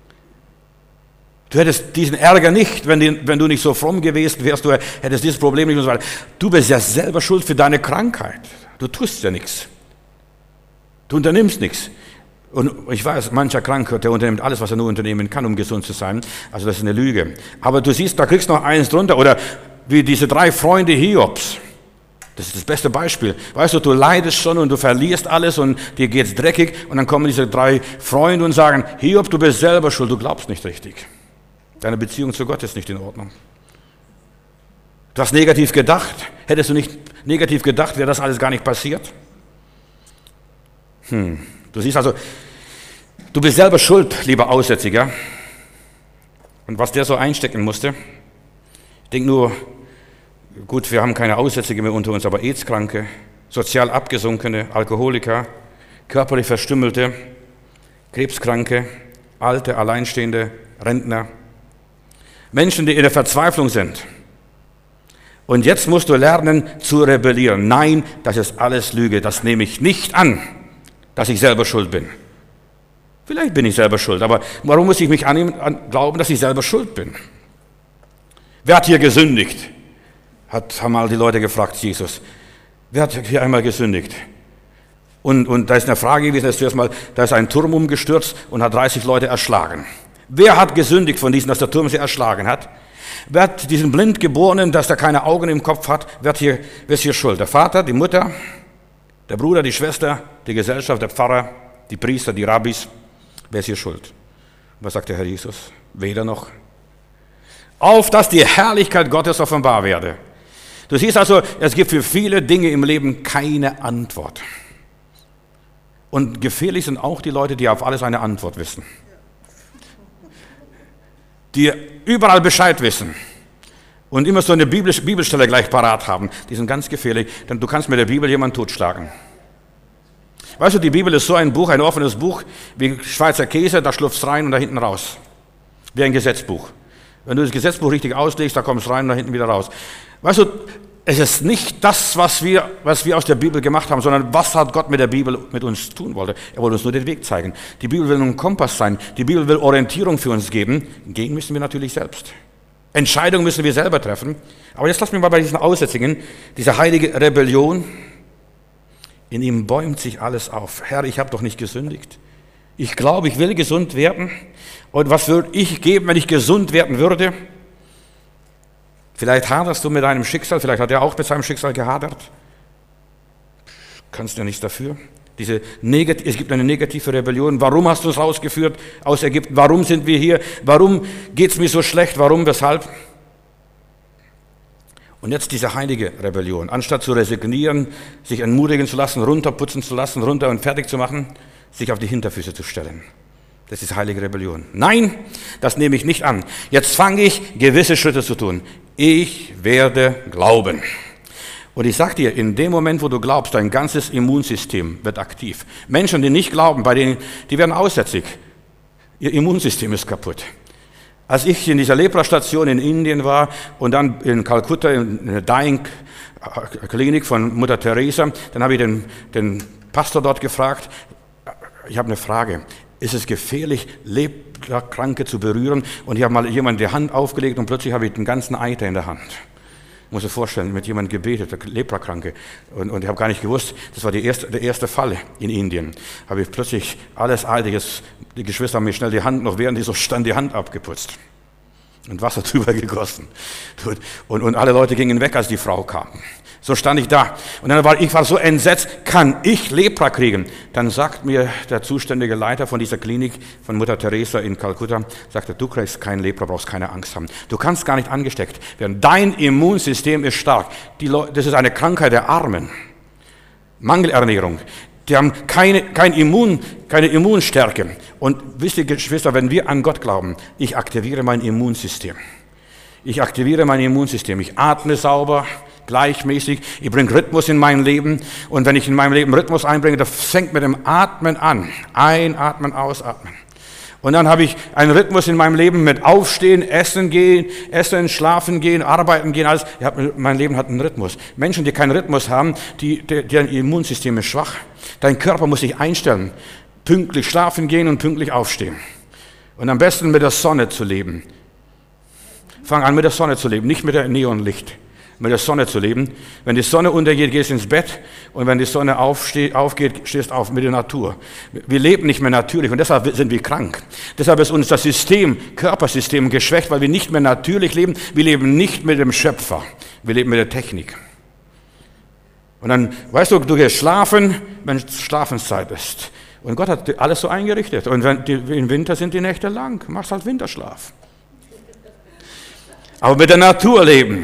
Du hättest diesen Ärger nicht, wenn du nicht so fromm gewesen wärst, du hättest dieses Problem nicht und so weiter. Du bist ja selber schuld für deine Krankheit. Du tust ja nichts. Du unternimmst nichts. Und ich weiß, mancher Kranke, der unternimmt alles, was er nur unternehmen kann, um gesund zu sein. Also das ist eine Lüge. Aber du siehst, da kriegst du noch eins drunter. Oder wie diese 3 Freunde Hiobs. Das ist das beste Beispiel. Weißt du, du leidest schon und du verlierst alles und dir geht's dreckig. Und dann kommen diese 3 Freunde und sagen, Hiob, du bist selber schuld, du glaubst nicht richtig. Deine Beziehung zu Gott ist nicht in Ordnung. Du hast negativ gedacht. Hättest du nicht negativ gedacht, wäre das alles gar nicht passiert. Du siehst also, du bist selber schuld, lieber Aussätziger. Und was der so einstecken musste, ich denke nur, gut, wir haben keine Aussätzige mehr unter uns, aber AIDS-Kranke, sozial Abgesunkene, Alkoholiker, körperlich Verstümmelte, Krebskranke, Alte, Alleinstehende, Rentner, Menschen, die in der Verzweiflung sind. Und jetzt musst du lernen zu rebellieren. Nein, das ist alles Lüge. Das nehme ich nicht an, dass ich selber schuld bin. Vielleicht bin ich selber schuld, aber warum muss ich mich glauben, dass ich selber schuld bin? Wer hat hier gesündigt? Haben mal die Leute gefragt, Jesus. Wer hat hier einmal gesündigt? Und da ist eine Frage gewesen, dass erstmal, da ist ein Turm umgestürzt und hat 30 Leute erschlagen. Wer hat gesündigt von diesen, dass der Turm sie erschlagen hat? Wer hat diesen Blindgeborenen, dass er keine Augen im Kopf hat? Wer ist hier schuld? Der Vater, die Mutter, der Bruder, die Schwester, die Gesellschaft, der Pfarrer, die Priester, die Rabbis? Wer ist hier schuld? Was sagt der Herr Jesus? Weder noch. Auf dass die Herrlichkeit Gottes offenbar werde. Du siehst also, es gibt für viele Dinge im Leben keine Antwort. Und gefährlich sind auch die Leute, die auf alles eine Antwort wissen. Die überall Bescheid wissen und immer so eine Bibelstelle gleich parat haben, die sind ganz gefährlich, denn du kannst mit der Bibel jemanden totschlagen. Weißt du, die Bibel ist so ein Buch, ein offenes Buch, wie Schweizer Käse, da schlupfst rein und da hinten raus. Wie ein Gesetzbuch. Wenn du das Gesetzbuch richtig auslegst, da kommst rein und da hinten wieder raus. Weißt du, es ist nicht das, was wir aus der Bibel gemacht haben, sondern was hat Gott mit der Bibel mit uns tun wollte. Er wollte uns nur den Weg zeigen. Die Bibel will ein Kompass sein. Die Bibel will Orientierung für uns geben. Gehen müssen wir natürlich selbst. Entscheidungen müssen wir selber treffen. Aber jetzt lass mich mal bei diesen Aussätzigen, diese heilige Rebellion. In ihm bäumt sich alles auf. Herr, ich habe doch nicht gesündigt. Ich glaube, ich will gesund werden. Und was würde ich geben, wenn ich gesund werden würde? Vielleicht haderst du mit deinem Schicksal, vielleicht hat er auch mit seinem Schicksal gehadert. Kannst du ja nichts dafür. Es gibt eine negative Rebellion. Warum hast du uns rausgeführt aus Ägypten? Warum sind wir hier? Warum geht es mir so schlecht? Warum? Weshalb? Und jetzt diese heilige Rebellion. Anstatt zu resignieren, sich entmutigen zu lassen, runterputzen zu lassen, runter und fertig zu machen, sich auf die Hinterfüße zu stellen. Das ist heilige Rebellion. Nein, das nehme ich nicht an. Jetzt fange ich, gewisse Schritte zu tun. Ich werde glauben. Und ich sage dir, in dem Moment, wo du glaubst, dein ganzes Immunsystem wird aktiv. Menschen, die nicht glauben, die werden aussätzig. Ihr Immunsystem ist kaputt. Als ich in dieser Lepra-Station in Indien war und dann in Kalkutta in der Dying-Klinik von Mutter Teresa, dann habe ich den Pastor dort gefragt, ich habe eine Frage, ist es gefährlich, Leprakranke zu berühren? Und ich habe mal jemand die Hand aufgelegt und plötzlich habe ich den ganzen Eiter in der Hand. Ich muss mir vorstellen, mit jemandem gebetet, der Leprakranke. Und ich habe gar nicht gewusst, das war der erste Fall in Indien. Habe ich plötzlich alles Eiliges, die Geschwister haben mir schnell die Hand, noch während ich so stand, die Hand abgeputzt. Und Wasser drüber gegossen. Und alle Leute gingen weg, als die Frau kam. So stand ich da. Und dann ich war so entsetzt, kann ich Lepra kriegen? Dann sagt mir der zuständige Leiter von dieser Klinik, von Mutter Teresa in Kalkutta, sagte, du kriegst kein Lepra, brauchst keine Angst haben. Du kannst gar nicht angesteckt werden. Dein Immunsystem ist stark. Das ist eine Krankheit der Armen. Mangelernährung. Die haben keine Immunstärke. Und wisst ihr, Geschwister, wenn wir an Gott glauben, ich aktiviere mein Immunsystem. Ich aktiviere mein Immunsystem. Ich atme sauber, gleichmäßig. Ich bringe Rhythmus in mein Leben. Und wenn ich in meinem Leben Rhythmus einbringe, das fängt mit dem Atmen an. Einatmen, ausatmen. Und dann habe ich einen Rhythmus in meinem Leben mit Aufstehen, Essen gehen, Schlafen gehen, Arbeiten gehen, alles. Mein Leben hat einen Rhythmus. Menschen, die keinen Rhythmus haben, deren Immunsystem ist schwach. Dein Körper muss sich einstellen. Pünktlich schlafen gehen und pünktlich aufstehen. Und am besten mit der Sonne zu leben. Fang an mit der Sonne zu leben, nicht mit der Neonlicht. Mit der Sonne zu leben. Wenn die Sonne untergeht, gehst du ins Bett. Und wenn die Sonne aufgeht, stehst du auf mit der Natur. Wir leben nicht mehr natürlich und deshalb sind wir krank. Deshalb ist uns das Körpersystem geschwächt, weil wir nicht mehr natürlich leben. Wir leben nicht mit dem Schöpfer. Wir leben mit der Technik. Und dann, weißt du, du gehst schlafen, wenn es Schlafenszeit ist. Und Gott hat alles so eingerichtet. Und im Winter sind die Nächte lang. Machst halt Winterschlaf. Aber mit der Natur leben.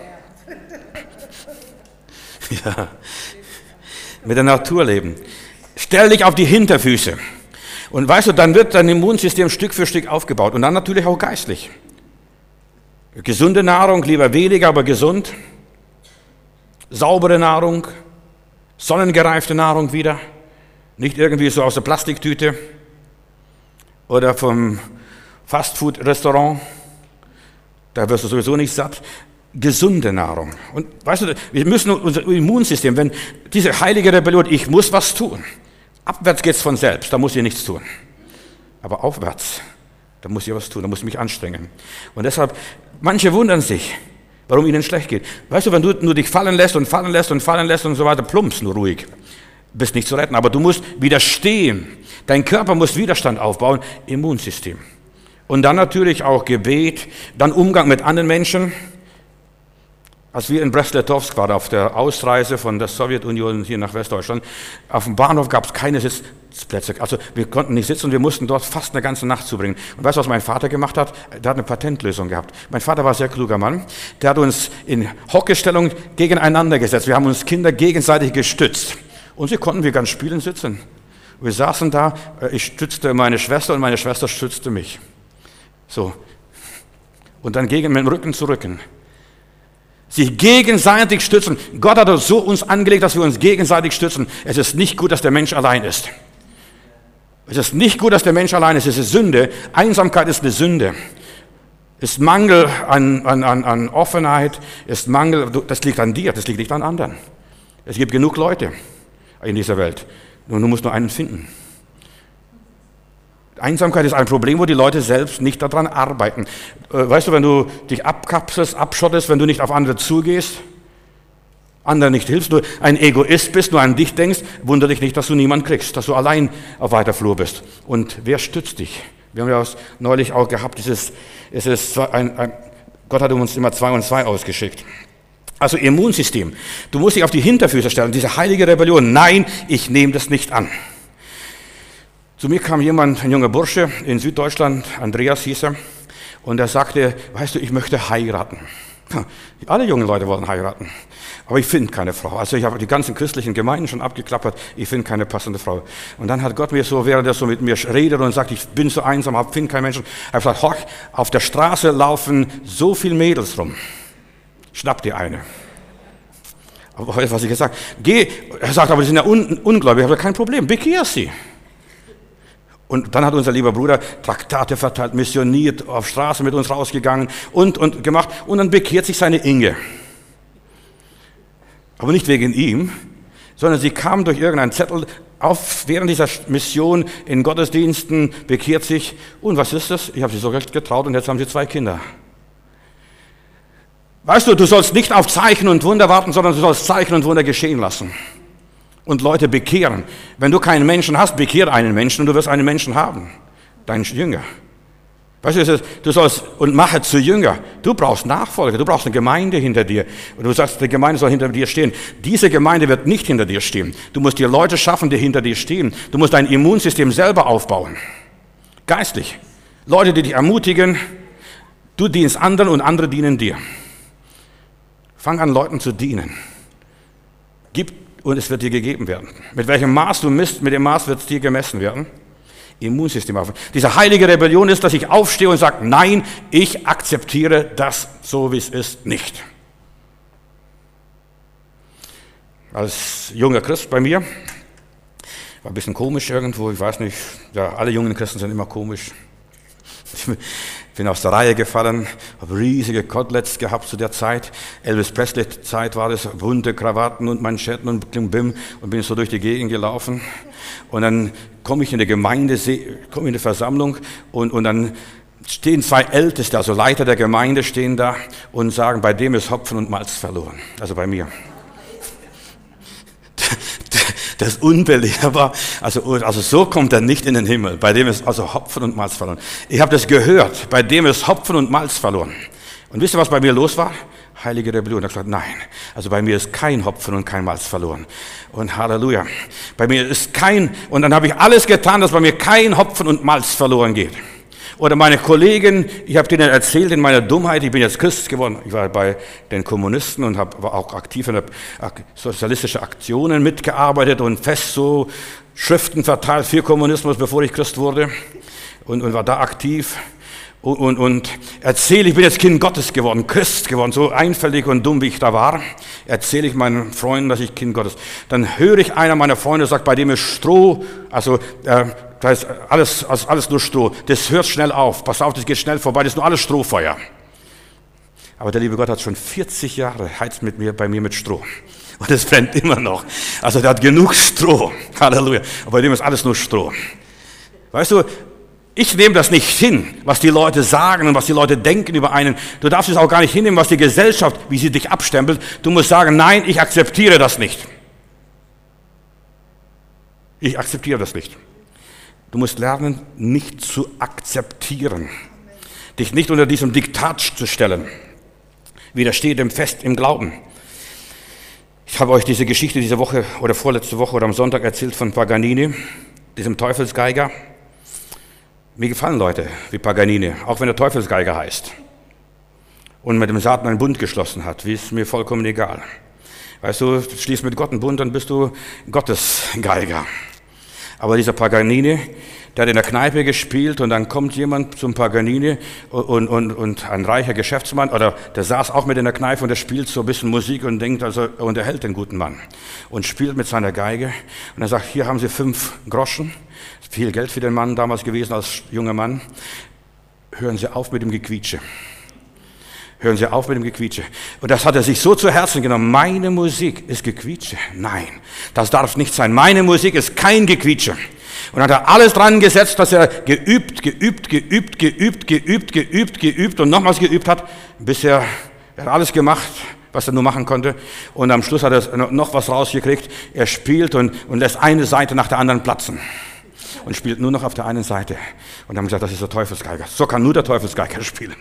Ja, mit der Natur leben. Stell dich auf die Hinterfüße. Und weißt du, dann wird dein Immunsystem Stück für Stück aufgebaut. Und dann natürlich auch geistlich. Gesunde Nahrung, lieber weniger, aber gesund. Saubere Nahrung. Sonnengereifte Nahrung wieder. Nicht irgendwie so aus der Plastiktüte. Oder vom Fastfood-Restaurant. Da wirst du sowieso nicht satt. Gesunde Nahrung. Und weißt du, wir müssen unser Immunsystem, wenn diese heilige Rebellion, ich muss was tun. Abwärts geht es von selbst, da muss ich nichts tun. Aber aufwärts, da muss ich was tun, da muss ich mich anstrengen. Und deshalb, manche wundern sich, warum ihnen schlecht geht. Weißt du, wenn du nur dich fallen lässt und fallen lässt und fallen lässt und so weiter, plumpst nur ruhig. Bist nicht zu retten, aber du musst widerstehen. Dein Körper muss Widerstand aufbauen, Immunsystem. Und dann natürlich auch Gebet, dann Umgang mit anderen Menschen. Als wir in Brest-Litovsk waren, auf der Ausreise von der Sowjetunion hier nach Westdeutschland, auf dem Bahnhof gab es keine Sitzplätze. Also wir konnten nicht sitzen und wir mussten dort fast eine ganze Nacht zubringen. Und weißt du, was mein Vater gemacht hat? Der hat eine Patentlösung gehabt. Mein Vater war ein sehr kluger Mann. Der hat uns in Hockestellung gegeneinander gesetzt. Wir haben uns Kinder gegenseitig gestützt. Und sie konnten wir ganz spielend sitzen. Wir saßen da, ich stützte meine Schwester und meine Schwester stützte mich. So. Und dann mit dem Rücken zu Rücken. Sich gegenseitig stützen. Gott hat uns so uns angelegt, dass wir uns gegenseitig stützen. Es ist nicht gut, dass der Mensch allein ist. Es ist nicht gut, dass der Mensch allein ist. Es ist Sünde. Einsamkeit ist eine Sünde. Es ist Mangel an Offenheit. Es ist Mangel, das liegt an dir, das liegt nicht an anderen. Es gibt genug Leute in dieser Welt. Und du musst nur einen finden. Einsamkeit ist ein Problem, wo die Leute selbst nicht daran arbeiten. Weißt du, wenn du dich abkapselst, abschottest, wenn du nicht auf andere zugehst, anderen nicht hilfst, du ein Egoist bist, nur an dich denkst, wundere dich nicht, dass du niemanden kriegst, dass du allein auf weiter Flur bist. Und wer stützt dich? Wir haben ja neulich auch gehabt, Gott hat uns immer 2 und 2 ausgeschickt. Also Immunsystem. Du musst dich auf die Hinterfüße stellen, diese heilige Rebellion. Nein, ich nehme das nicht an. Zu mir kam jemand, ein junger Bursche in Süddeutschland, Andreas hieß er, und er sagte, weißt du, ich möchte heiraten. Alle jungen Leute wollen heiraten. Aber ich finde keine Frau. Also ich habe die ganzen christlichen Gemeinden schon abgeklappert. Ich finde keine passende Frau. Und dann hat Gott mir so, während er so mit mir redet und sagt, ich bin so einsam, finde keinen Menschen. Er hat gesagt, hoch, auf der Straße laufen so viele Mädels rum. Schnapp dir eine. Aber was ich gesagt habe, geh, er sagt, aber die sind ja ungläubig. Ich habe kein Problem, bekehr sie. Und dann hat unser lieber Bruder Traktate verteilt, missioniert, auf Straße mit uns rausgegangen und gemacht. Und dann bekehrt sich seine Inge. Aber nicht wegen ihm, sondern sie kam durch irgendeinen Zettel auf, während dieser Mission in Gottesdiensten, bekehrt sich. Und was ist das? Ich habe sie so recht getraut und jetzt haben sie 2 Kinder. Weißt du, du sollst nicht auf Zeichen und Wunder warten, sondern du sollst Zeichen und Wunder geschehen lassen. Und Leute bekehren. Wenn du keinen Menschen hast, bekehr einen Menschen und du wirst einen Menschen haben. Deinen Jünger. Weißt du, du sollst und mache zu Jünger. Du brauchst Nachfolger, du brauchst eine Gemeinde hinter dir. Und du sagst, die Gemeinde soll hinter dir stehen. Diese Gemeinde wird nicht hinter dir stehen. Du musst dir Leute schaffen, die hinter dir stehen. Du musst dein Immunsystem selber aufbauen. Geistlich. Leute, die dich ermutigen. Du dienst anderen und andere dienen dir. Fang an, Leuten zu dienen. Gib und es wird dir gegeben werden. Mit welchem Maß du misst, mit dem Maß wird es dir gemessen werden. Immunsystem auf. Diese heilige Rebellion ist, dass ich aufstehe und sage, nein, ich akzeptiere das so, wie es ist, nicht. Als junger Christ bei mir, war ein bisschen komisch irgendwo, ich weiß nicht, ja, alle jungen Christen sind immer komisch. Ich bin aus der Reihe gefallen, habe riesige Koteletts gehabt zu der Zeit. Elvis Presley-Zeit war das, bunte Krawatten und Manschetten und Klimbim und bin so durch die Gegend gelaufen. Und dann komme ich in die Gemeinde, komme in die Versammlung und dann stehen 2 Älteste, also Leiter der Gemeinde, stehen da und sagen, bei dem ist Hopfen und Malz verloren. Also bei mir. Das ist unbelehrbar. Also so kommt er nicht in den Himmel. Bei dem ist also Hopfen und Malz verloren. Ich habe das gehört. Bei dem ist Hopfen und Malz verloren. Und wisst ihr, was bei mir los war? Heilige Rebellion. Ich habe gesagt, nein. Also bei mir ist kein Hopfen und kein Malz verloren. Und Halleluja. Bei mir ist und dann habe ich alles getan, dass bei mir kein Hopfen und Malz verloren geht. Oder meine Kollegen, ich habe denen erzählt in meiner Dummheit, ich bin jetzt Christ geworden. Ich war bei den Kommunisten und war auch aktiv in sozialistischen Aktionen mitgearbeitet und fest so Schriften verteilt für Kommunismus, bevor ich Christ wurde und war da aktiv. Und erzähle, ich bin jetzt Kind Gottes geworden, Christ geworden, so einfältig und dumm, wie ich da war, erzähle ich meinen Freunden, dass ich Kind Gottes. Dann höre ich einer meiner Freunde sagt, bei dem ist Stroh, das ist alles nur Stroh, das hört schnell auf, pass auf, das geht schnell vorbei, das ist nur alles Strohfeuer. Aber der liebe Gott hat schon 40 Jahre heizt bei mir mit Stroh. Und es brennt immer noch. Also der hat genug Stroh, Halleluja, aber bei dem ist alles nur Stroh. Weißt du, ich nehme das nicht hin, was die Leute sagen und was die Leute denken über einen. Du darfst es auch gar nicht hinnehmen, was die Gesellschaft, wie sie dich abstempelt. Du musst sagen, nein, ich akzeptiere das nicht. Ich akzeptiere das nicht. Du musst lernen, nicht zu akzeptieren. Dich nicht unter diesem Diktat zu stellen. Widerstehe dem fest im Glauben. Ich habe euch diese Geschichte diese Woche oder vorletzte Woche oder am Sonntag erzählt von Paganini, diesem Teufelsgeiger. Mir gefallen Leute wie Paganini, auch wenn er Teufelsgeiger heißt und mit dem Satan einen Bund geschlossen hat, wie ist mir vollkommen egal. Weißt du, schließt mit Gott einen Bund, dann bist du Gottesgeiger. Aber dieser Paganini, der hat in der Kneipe gespielt und dann kommt jemand zum Paganini und ein reicher Geschäftsmann, oder der saß auch mit in der Kneipe und der spielt so ein bisschen Musik und denkt, also er unterhält den guten Mann und spielt mit seiner Geige und er sagt, hier haben Sie 5 Groschen, viel Geld für den Mann damals gewesen als junger Mann, hören Sie auf mit dem Gequietsche. Hören Sie auf mit dem Gequietsche. Und das hat er sich so zu Herzen genommen. Meine Musik ist Gequietsche. Nein, das darf nicht sein. Meine Musik ist kein Gequietsche. Und hat er alles dran gesetzt, dass er geübt und nochmals geübt hat, bis er hat alles gemacht, was er nur machen konnte. Und am Schluss hat er noch was rausgekriegt. Er spielt und lässt eine Seite nach der anderen platzen. Und spielt nur noch auf der einen Seite. Und haben gesagt, das ist der Teufelsgeiger. So kann nur der Teufelsgeiger spielen.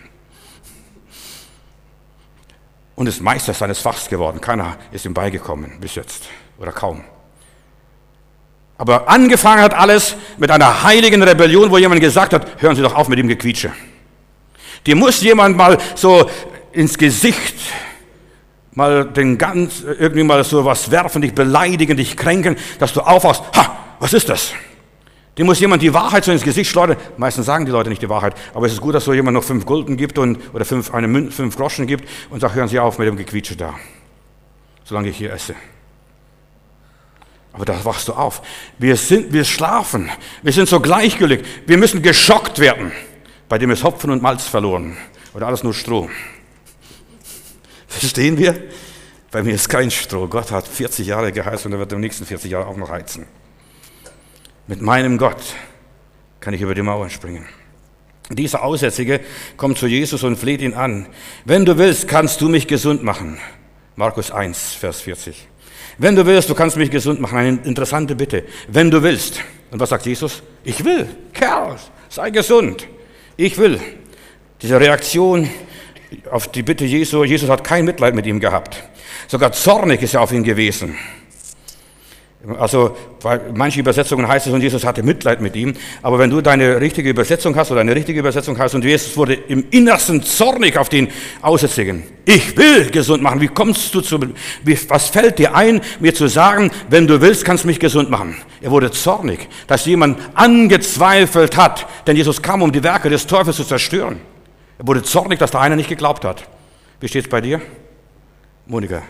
Und ist Meister seines Fachs geworden. Keiner ist ihm beigekommen bis jetzt. Oder kaum. Aber angefangen hat alles mit einer heiligen Rebellion, wo jemand gesagt hat, hören Sie doch auf mit dem Gequietsche. Dir muss jemand mal so ins Gesicht mal irgendwie mal so was werfen, dich beleidigen, dich kränken, dass du aufwachst, was ist das? Dem muss jemand die Wahrheit so ins Gesicht schleudern. Meistens sagen die Leute nicht die Wahrheit, aber es ist gut, dass so jemand noch 5 Gulden gibt oder 5 Groschen gibt und sagt, hören Sie auf mit dem Gequietsche da, solange ich hier esse. Aber da wachst du auf. Wir schlafen, wir sind so gleichgültig, wir müssen geschockt werden. Bei dem ist Hopfen und Malz verloren oder alles nur Stroh. Verstehen wir? Bei mir ist kein Stroh. Gott hat 40 Jahre geheizt und er wird die nächsten 40 Jahre auch noch heizen. Mit meinem Gott kann ich über die Mauern springen. Dieser Aussätzige kommt zu Jesus und fleht ihn an. Wenn du willst, kannst du mich gesund machen. Markus 1, Vers 40. Wenn du willst, du kannst mich gesund machen. Eine interessante Bitte. Wenn du willst. Und was sagt Jesus? Ich will. Kerl, sei gesund. Ich will. Diese Reaktion auf die Bitte Jesu. Jesus hat kein Mitleid mit ihm gehabt. Sogar zornig ist er auf ihn gewesen. Also bei manchen Übersetzungen heißt es, und Jesus hatte Mitleid mit ihm, aber wenn du deine richtige Übersetzung hast oder eine richtige Übersetzung hast und Jesus wurde im Innersten zornig auf den Aussätzigen. Ich will gesund machen. Wie kommst du was fällt dir ein, mir zu sagen, wenn du willst, kannst du mich gesund machen? Er wurde zornig, dass jemand angezweifelt hat, denn Jesus kam, um die Werke des Teufels zu zerstören. Er wurde zornig, dass da einer nicht geglaubt hat. Wie steht es bei dir, Monika?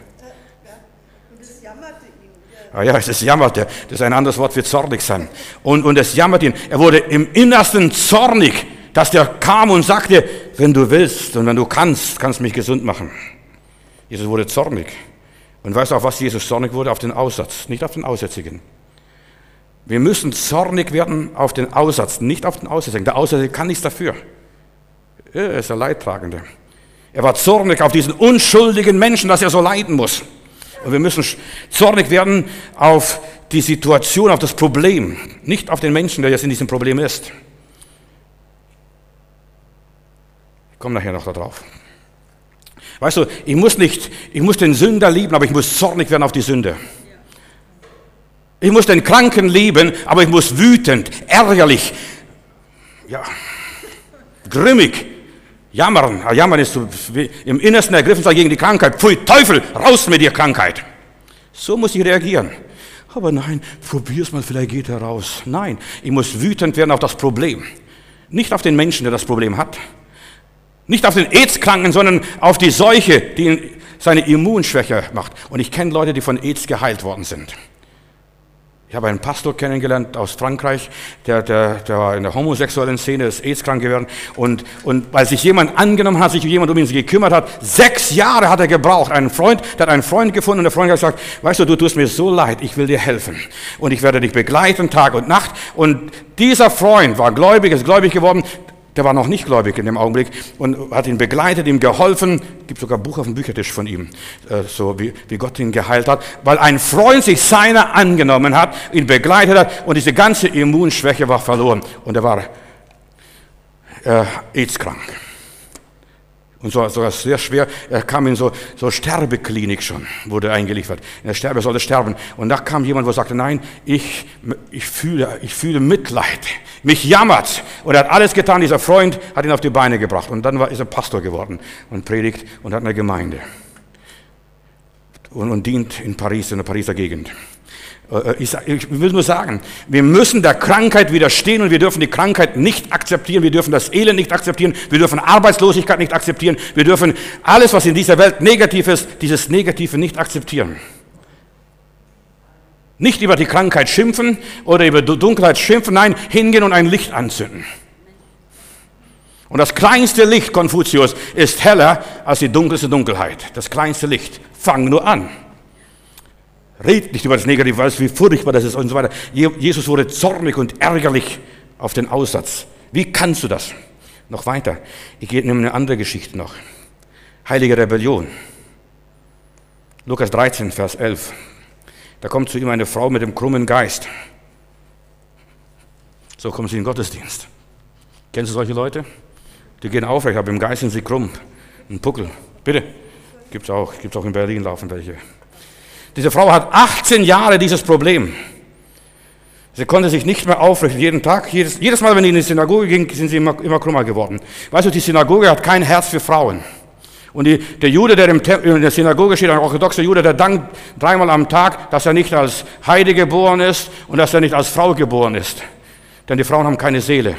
Es jammerte. Das ist ein anderes Wort für zornig sein. Und es jammert ihn. Er wurde im Innersten zornig, dass der kam und sagte, wenn du willst und wenn du kannst du mich gesund machen. Jesus wurde zornig. Und weißt du, auf was Jesus zornig wurde? Auf den Aussatz, nicht auf den Aussätzigen. Wir müssen zornig werden auf den Aussatz, nicht auf den Aussätzigen. Der Aussätzige kann nichts dafür. Er ist der Leidtragende. Er war zornig auf diesen unschuldigen Menschen, dass er so leiden muss. Und wir müssen zornig werden auf die Situation, auf das Problem, nicht auf den Menschen, der jetzt in diesem Problem ist. Ich komme nachher noch darauf. Weißt du, ich muss den Sünder lieben, aber ich muss zornig werden auf die Sünde. Ich muss den Kranken lieben, aber ich muss wütend, ärgerlich, grimmig, jammern. Jammern ist so im Innersten ergriffen sei gegen die Krankheit. Pfui, Teufel, raus mit dir Krankheit. So muss ich reagieren. Aber nein, probier's mal, vielleicht geht er raus. Nein, ich muss wütend werden auf das Problem. Nicht auf den Menschen, der das Problem hat. Nicht auf den AIDS-Kranken, sondern auf die Seuche, die ihn seine Immunschwäche macht. Und ich kenne Leute, die von AIDS geheilt worden sind. Ich habe einen Pastor kennengelernt aus Frankreich, der war in der homosexuellen Szene, ist AIDS-krank geworden. Und weil sich jemand angenommen hat, sich jemand um ihn gekümmert hat, 6 Jahre hat er gebraucht. Der hat einen Freund gefunden und der Freund hat gesagt, weißt du tust mir so leid, ich will dir helfen. Und ich werde dich begleiten, Tag und Nacht. Und dieser Freund war gläubig, ist gläubig geworden. Der war noch nicht gläubig in dem Augenblick und hat ihn begleitet, ihm geholfen. Es gibt sogar ein Buch auf dem Büchertisch von ihm, so wie Gott ihn geheilt hat, weil ein Freund sich seiner angenommen hat, ihn begleitet hat und diese ganze Immunschwäche war verloren. Und er war AIDS-krank. Und so sehr schwer, er kam in so Sterbeklinik schon, wurde eingeliefert. Er sollte sterben. Und da kam jemand, wo er sagte, nein, ich fühle Mitleid, mich jammert. Und er hat alles getan, dieser Freund hat ihn auf die Beine gebracht. Und dann ist er Pastor geworden und predigt und hat eine Gemeinde. Und dient in Paris, in der Pariser Gegend. Ich will nur sagen, wir müssen der Krankheit widerstehen und wir dürfen die Krankheit nicht akzeptieren, wir dürfen das Elend nicht akzeptieren, wir dürfen Arbeitslosigkeit nicht akzeptieren, wir dürfen alles, was in dieser Welt negativ ist, dieses Negative nicht akzeptieren. Nicht über die Krankheit schimpfen oder über die Dunkelheit schimpfen, nein, hingehen und ein Licht anzünden. Und das kleinste Licht, Konfuzius, ist heller als die dunkelste Dunkelheit. Das kleinste Licht. Fang nur an. Red nicht über das Negative, weißt, wie furchtbar das ist und so weiter. Jesus wurde zornig und ärgerlich auf den Aussatz. Wie kannst du das? Noch weiter. Ich nehme eine andere Geschichte noch. Heilige Rebellion. Lukas 13, Vers 11. Da kommt zu ihm eine Frau mit dem krummen Geist. So kommen sie in den Gottesdienst. Kennst du solche Leute? Die gehen aufrecht, aber im Geist sind sie krumm. Ein Puckel. Bitte. Gibt's auch in Berlin laufen welche. Diese Frau hat 18 Jahre dieses Problem. Sie konnte sich nicht mehr aufrichten, jeden Tag. Jedes Mal, wenn sie in die Synagoge ging, sind sie immer krummer geworden. Weißt du, die Synagoge hat kein Herz für Frauen. Und der Jude, der in der Synagoge steht, ein orthodoxer Jude, der dankt 3-mal am Tag, dass er nicht als Heide geboren ist und dass er nicht als Frau geboren ist. Denn die Frauen haben keine Seele.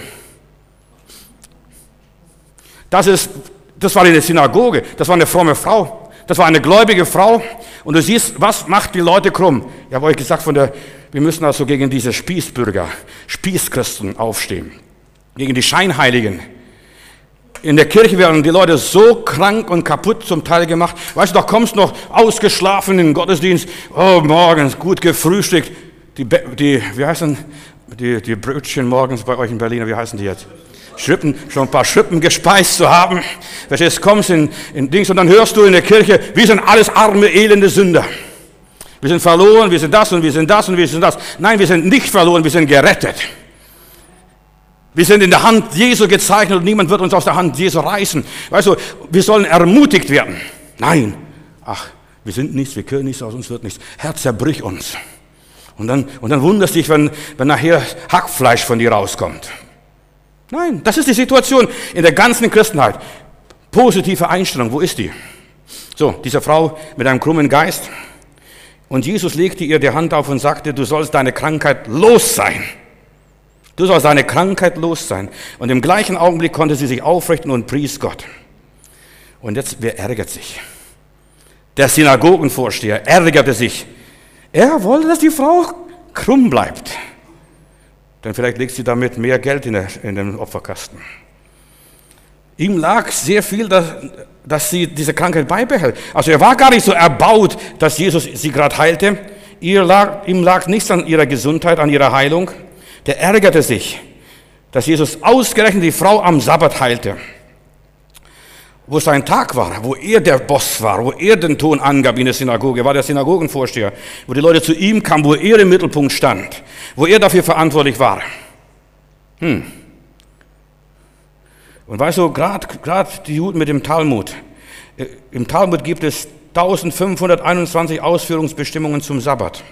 Das war in der Synagoge, das war eine fromme Frau, das war eine gläubige Frau. Und du siehst, was macht die Leute krumm? Ich habe euch gesagt, wir müssen also gegen diese Spießbürger, Spießchristen aufstehen, gegen die Scheinheiligen. In der Kirche werden die Leute so krank und kaputt zum Teil gemacht. Weißt du, da kommst du noch ausgeschlafen in den Gottesdienst. Oh, morgens gut gefrühstückt. Wie heißen die Brötchen morgens bei euch in Berlin? Wie heißen die jetzt? Schrippen, schon ein paar Schrippen gespeist zu haben. Verstehst, kommst in Dings und dann hörst du in der Kirche, wir sind alles arme, elende Sünder. Wir sind verloren, wir sind das und wir sind das und wir sind das. Nein, wir sind nicht verloren, wir sind gerettet. Wir sind in der Hand Jesu gezeichnet und niemand wird uns aus der Hand Jesu reißen. Weißt du, wir sollen ermutigt werden. Nein, ach, wir sind nichts, wir können nichts, aus uns wird nichts. Herr, zerbrich uns. Und dann wunderst dich, wenn nachher Hackfleisch von dir rauskommt. Nein, das ist die Situation in der ganzen Christenheit. Positive Einstellung, wo ist die? So, diese Frau mit einem krummen Geist. Und Jesus legte ihr die Hand auf und sagte, du sollst deine Krankheit los sein. Du sollst deine Krankheit los sein. Und im gleichen Augenblick konnte sie sich aufrichten und pries Gott. Und jetzt, wer ärgert sich? Der Synagogenvorsteher ärgerte sich. Er wollte, dass die Frau krumm bleibt. Denn vielleicht legt sie damit mehr Geld in den Opferkasten. Ihm lag sehr viel, dass sie diese Krankheit beibehält. Also er war gar nicht so erbaut, dass Jesus sie gerade heilte. Ihm lag nichts an ihrer Gesundheit, an ihrer Heilung. Der ärgerte sich, dass Jesus ausgerechnet die Frau am Sabbat heilte. Wo sein Tag war, wo er der Boss war, wo er den Ton angab in der Synagoge, war der Synagogenvorsteher, wo die Leute zu ihm kamen, wo er im Mittelpunkt stand, wo er dafür verantwortlich war. Und weißt du, gerade die Juden mit dem Talmud. Im Talmud gibt es 1521 Ausführungsbestimmungen zum Sabbat.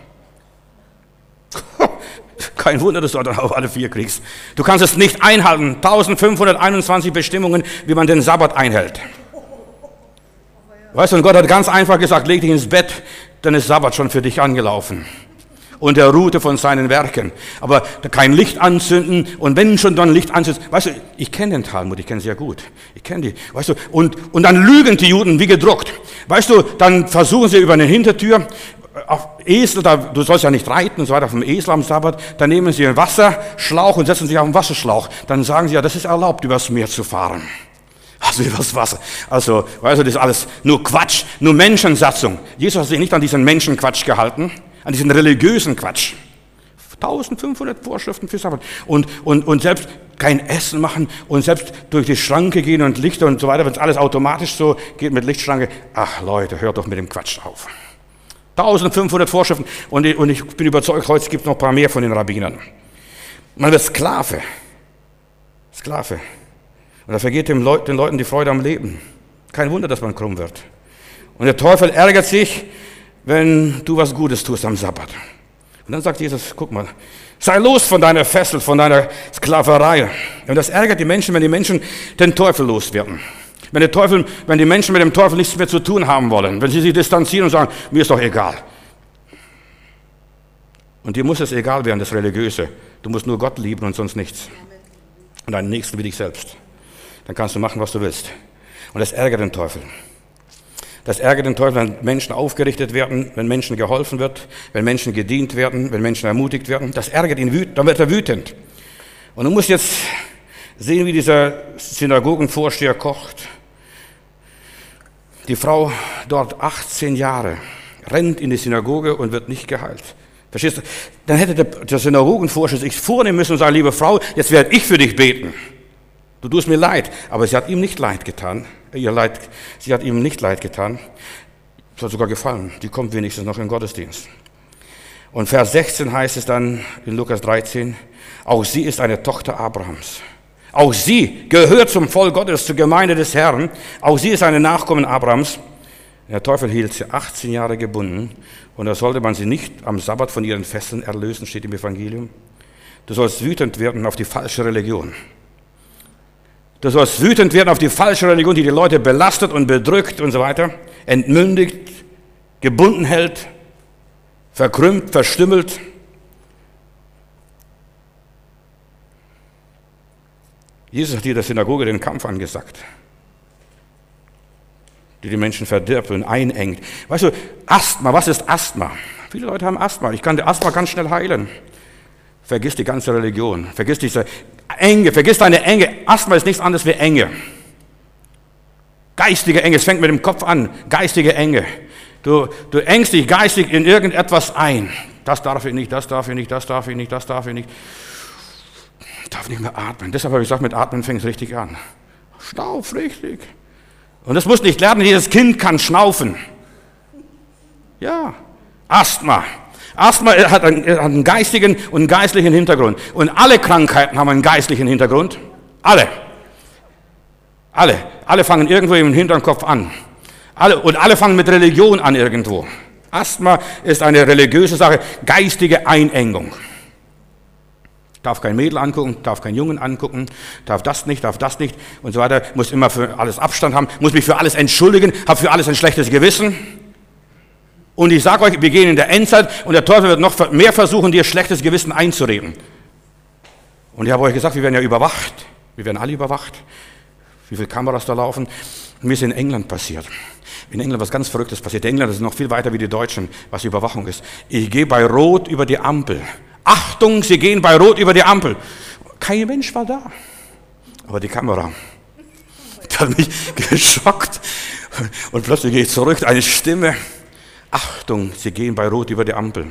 Kein Wunder, dass du dann auf alle 4 kriegst. Du kannst es nicht einhalten. 1521 Bestimmungen, wie man den Sabbat einhält. Weißt du, und Gott hat ganz einfach gesagt, leg dich ins Bett, dann ist Sabbat schon für dich angelaufen. Und er ruhte von seinen Werken. Aber kein Licht anzünden und wenn schon dann Licht anzünden. Weißt du, ich kenne den Talmud, ich kenne sehr gut. Ich kenne die. Weißt du, und dann lügen die Juden wie gedruckt. Weißt du, dann versuchen sie über eine Hintertür, auf Esel, du sollst ja nicht reiten und so weiter, auf dem Esel am Sabbat, dann nehmen sie einen Wasserschlauch und setzen sich auf den Wasserschlauch. Dann sagen sie, ja, das ist erlaubt, übers Meer zu fahren. Also übers Wasser. Also, weißt du, das ist alles nur Quatsch, nur Menschensatzung. Jesus hat sich nicht an diesen Menschenquatsch gehalten, an diesen religiösen Quatsch. 1500 Vorschriften für Sabbat. Und selbst kein Essen machen und selbst durch die Schranke gehen und Lichter und so weiter, wenn es alles automatisch so geht mit Lichtschranke. Ach Leute, hört doch mit dem Quatsch auf. 1500 Vorschriften und ich bin überzeugt, heute gibt es noch ein paar mehr von den Rabbinern. Man wird Sklave. Und da vergeht den Leuten die Freude am Leben. Kein Wunder, dass man krumm wird. Und der Teufel ärgert sich, wenn du was Gutes tust am Sabbat. Und dann sagt Jesus, guck mal, sei los von deiner Fessel, von deiner Sklaverei. Und das ärgert die Menschen, wenn die Menschen den Teufel loswerden. Wenn die Menschen mit dem Teufel nichts mehr zu tun haben wollen, wenn sie sich distanzieren und sagen, mir ist doch egal. Und dir muss es egal werden, das Religiöse. Du musst nur Gott lieben und sonst nichts. Und deinen Nächsten wie dich selbst. Dann kannst du machen, was du willst. Und das ärgert den Teufel. Das ärgert den Teufel, wenn Menschen aufgerichtet werden, wenn Menschen geholfen wird, wenn Menschen gedient werden, wenn Menschen ermutigt werden. Das ärgert ihn, dann wird er wütend. Und du musst jetzt sehen, wie dieser Synagogenvorsteher kocht. Die Frau dort 18 Jahre rennt in die Synagoge und wird nicht geheilt. Verstehst du? Dann hätte der Synagogenvorsteher sich vornehmen müssen und sagen, liebe Frau, jetzt werde ich für dich beten. Du tust mir leid. Aber sie hat ihm nicht leid getan. Sie hat ihm nicht leid getan. Es hat sogar gefallen. Die kommt wenigstens noch in den Gottesdienst. Und Vers 16 heißt es dann in Lukas 13, auch sie ist eine Tochter Abrahams. Auch sie gehört zum Volk Gottes, zur Gemeinde des Herrn. Auch sie ist eine Nachkommen Abrahams. Der Teufel hielt sie 18 Jahre gebunden und da sollte man sie nicht am Sabbat von ihren Fesseln erlösen, steht im Evangelium. Du sollst wütend werden auf die falsche Religion. Du sollst wütend werden auf die falsche Religion, die die Leute belastet und bedrückt und so weiter, entmündigt, gebunden hält, verkrümmt, verstümmelt. Jesus hat hier der Synagoge den Kampf angesagt, die Menschen verdirbt und einengt. Weißt du, Asthma, was ist Asthma? Viele Leute haben Asthma. Ich kann das Asthma ganz schnell heilen. Vergiss die ganze Religion. Vergiss diese Enge. Vergiss deine Enge. Asthma ist nichts anderes wie Enge. Geistige Enge. Es fängt mit dem Kopf an. Geistige Enge. Du engst dich geistig in irgendetwas ein. Das darf ich nicht, das darf ich nicht, das darf ich nicht, das darf ich nicht. Ich darf nicht mehr atmen. Deshalb habe ich gesagt, mit Atmen fängt es richtig an. Schnauf, richtig. Und das muss nicht lernen, jedes Kind kann schnaufen. Ja, Asthma. Asthma hat einen geistigen und einen geistlichen Hintergrund. Und alle Krankheiten haben einen geistlichen Hintergrund. Alle. Alle fangen irgendwo im Hinterkopf an. Und alle fangen mit Religion an irgendwo. Asthma ist eine religiöse Sache, geistige Einengung. Darf kein Mädel angucken, darf kein Jungen angucken, darf das nicht und so weiter. Muss immer für alles Abstand haben, muss mich für alles entschuldigen, habe für alles ein schlechtes Gewissen. Und ich sage euch, wir gehen in der Endzeit und der Teufel wird noch mehr versuchen, dir schlechtes Gewissen einzureden. Und ich habe euch gesagt, wir werden ja überwacht. Wir werden alle überwacht. Wie viele Kameras da laufen. Und mir ist in England passiert. In England was ganz Verrücktes passiert. Die Engländer sind noch viel weiter wie die Deutschen, was Überwachung ist. Ich gehe bei Rot über die Ampel. Achtung, Sie gehen bei Rot über die Ampel. Kein Mensch war da. Aber die Kamera, die hat mich geschockt. Und plötzlich gehe ich zurück, eine Stimme. Achtung, Sie gehen bei Rot über die Ampel.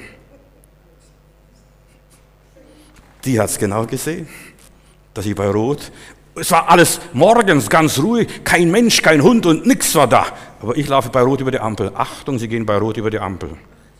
Die hat es genau gesehen, dass ich bei Rot. Es war alles morgens ganz ruhig, kein Mensch, kein Hund und nichts war da. Aber ich laufe bei Rot über die Ampel. Achtung, Sie gehen bei Rot über die Ampel.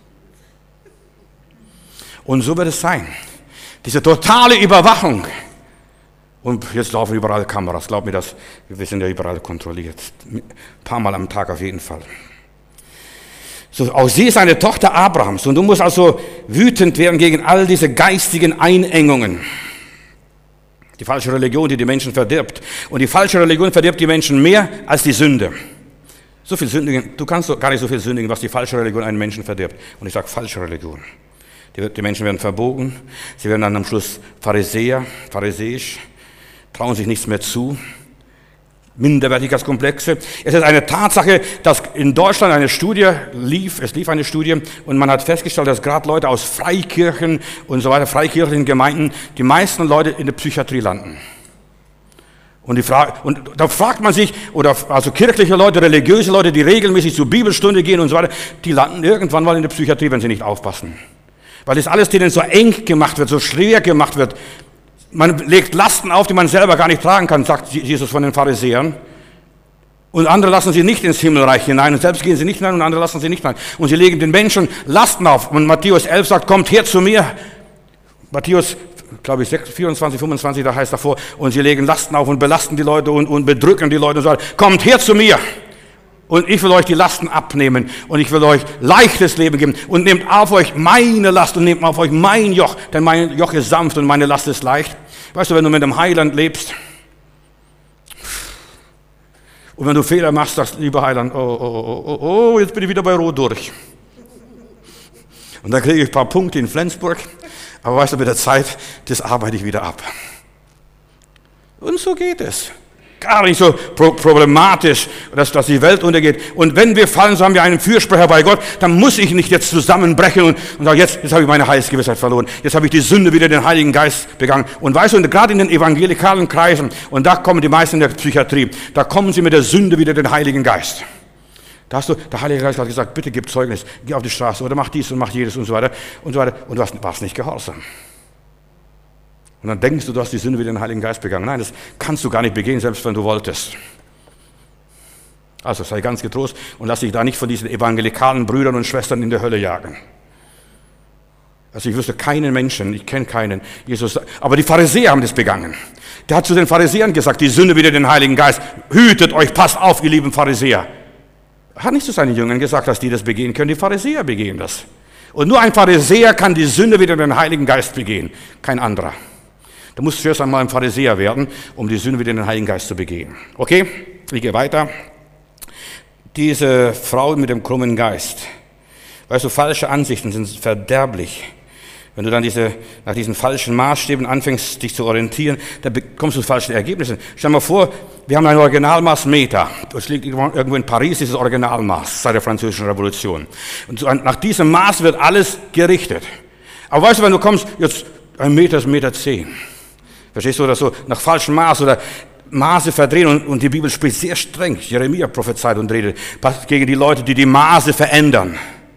Und so wird es sein. Diese totale Überwachung. Und jetzt laufen überall Kameras. Glaub mir das, wir sind ja überall kontrolliert. Ein paar Mal am Tag auf jeden Fall. So, auch sie ist eine Tochter Abrahams. Und du musst also wütend werden gegen all diese geistigen Einengungen. Die falsche Religion, die die Menschen verdirbt. Und die falsche Religion verdirbt die Menschen mehr als die Sünde. So viel sündigen, du kannst gar nicht so viel sündigen, was die falsche Religion einen Menschen verdirbt. Und ich sage falsche Religion. Die Menschen werden verbogen, sie werden dann am Schluss pharisäisch, trauen sich nichts mehr zu, Minderwertigkeitskomplexe. Es ist eine Tatsache, dass in Deutschland eine Studie lief und man hat festgestellt, dass gerade Leute aus Freikirchen und so weiter, freikirchlichen Gemeinden, die meisten Leute in der Psychiatrie landen. Und da fragt man sich, also kirchliche Leute, religiöse Leute, die regelmäßig zur Bibelstunde gehen und so weiter, die landen irgendwann mal in der Psychiatrie, wenn sie nicht aufpassen. Weil das alles denen so eng gemacht wird, so schwer gemacht wird. Man legt Lasten auf, die man selber gar nicht tragen kann, sagt Jesus von den Pharisäern. Und andere lassen sie nicht ins Himmelreich hinein. Und selbst gehen sie nicht hinein und andere lassen sie nicht hinein. Und sie legen den Menschen Lasten auf. Und Matthäus 11 sagt, kommt her zu mir. Matthäus, glaube ich, 24, 25, da heißt davor. Und sie legen Lasten auf und belasten die Leute und bedrücken die Leute und sagen, kommt her zu mir. Und ich will euch die Lasten abnehmen und ich will euch leichtes Leben geben. Und nehmt auf euch meine Last und nehmt auf euch mein Joch, denn mein Joch ist sanft und meine Last ist leicht. Weißt du, wenn du mit dem Heiland lebst und wenn du Fehler machst, sagst du, lieber Heiland, oh, jetzt bin ich wieder bei Rot durch. Und dann kriege ich ein paar Punkte in Flensburg, aber weißt du, mit der Zeit, das arbeite ich wieder ab. Und so geht es. Gar nicht so problematisch, dass die Welt untergeht. Und wenn wir fallen, so haben wir einen Fürsprecher bei Gott, dann muss ich nicht jetzt zusammenbrechen und sagen, jetzt habe ich meine Heilsgewissheit verloren. Jetzt habe ich die Sünde wieder den Heiligen Geist begangen. Und weißt du, gerade in den evangelikalen Kreisen, und da kommen die meisten in der Psychiatrie, da kommen sie mit der Sünde wieder den Heiligen Geist. Da hast du, der Heilige Geist hat gesagt, bitte gib Zeugnis, geh auf die Straße oder mach dies und mach jedes und so weiter und so weiter. Und du warst nicht gehorsam. Und dann denkst du, du hast die Sünde wieder den Heiligen Geist begangen. Nein, das kannst du gar nicht begehen, selbst wenn du wolltest. Also sei ganz getrost und lass dich da nicht von diesen evangelikalen Brüdern und Schwestern in der Hölle jagen. Also ich wüsste keinen Menschen, ich kenne keinen, Jesus, aber die Pharisäer haben das begangen. Der hat zu den Pharisäern gesagt, die Sünde wieder den Heiligen Geist. Hütet euch, passt auf, ihr lieben Pharisäer. Er hat nicht zu seinen Jüngern gesagt, dass die das begehen können, die Pharisäer begehen das. Und nur ein Pharisäer kann die Sünde wieder den Heiligen Geist begehen, kein anderer. Du musst zuerst einmal ein Pharisäer werden, um die Sünde wieder in den Heiligen Geist zu begehen. Okay, ich gehe weiter. Diese Frau mit dem krummen Geist. Weißt du, falsche Ansichten sind verderblich. Wenn du dann nach diesen falschen Maßstäben anfängst, dich zu orientieren, dann bekommst du falsche Ergebnisse. Stell dir mal vor, wir haben ein Originalmaß Meter. Das liegt irgendwo in Paris, dieses Originalmaß seit der Französischen Revolution. Und nach diesem Maß wird alles gerichtet. Aber weißt du, wenn du kommst, jetzt 1 Meter ist 1,10 Meter. Verstehst du, oder so, nach falschem Maß oder Maße verdrehen und die Bibel spricht sehr streng. Jeremia prophezeit und redet gegen die Leute, die Maße verändern.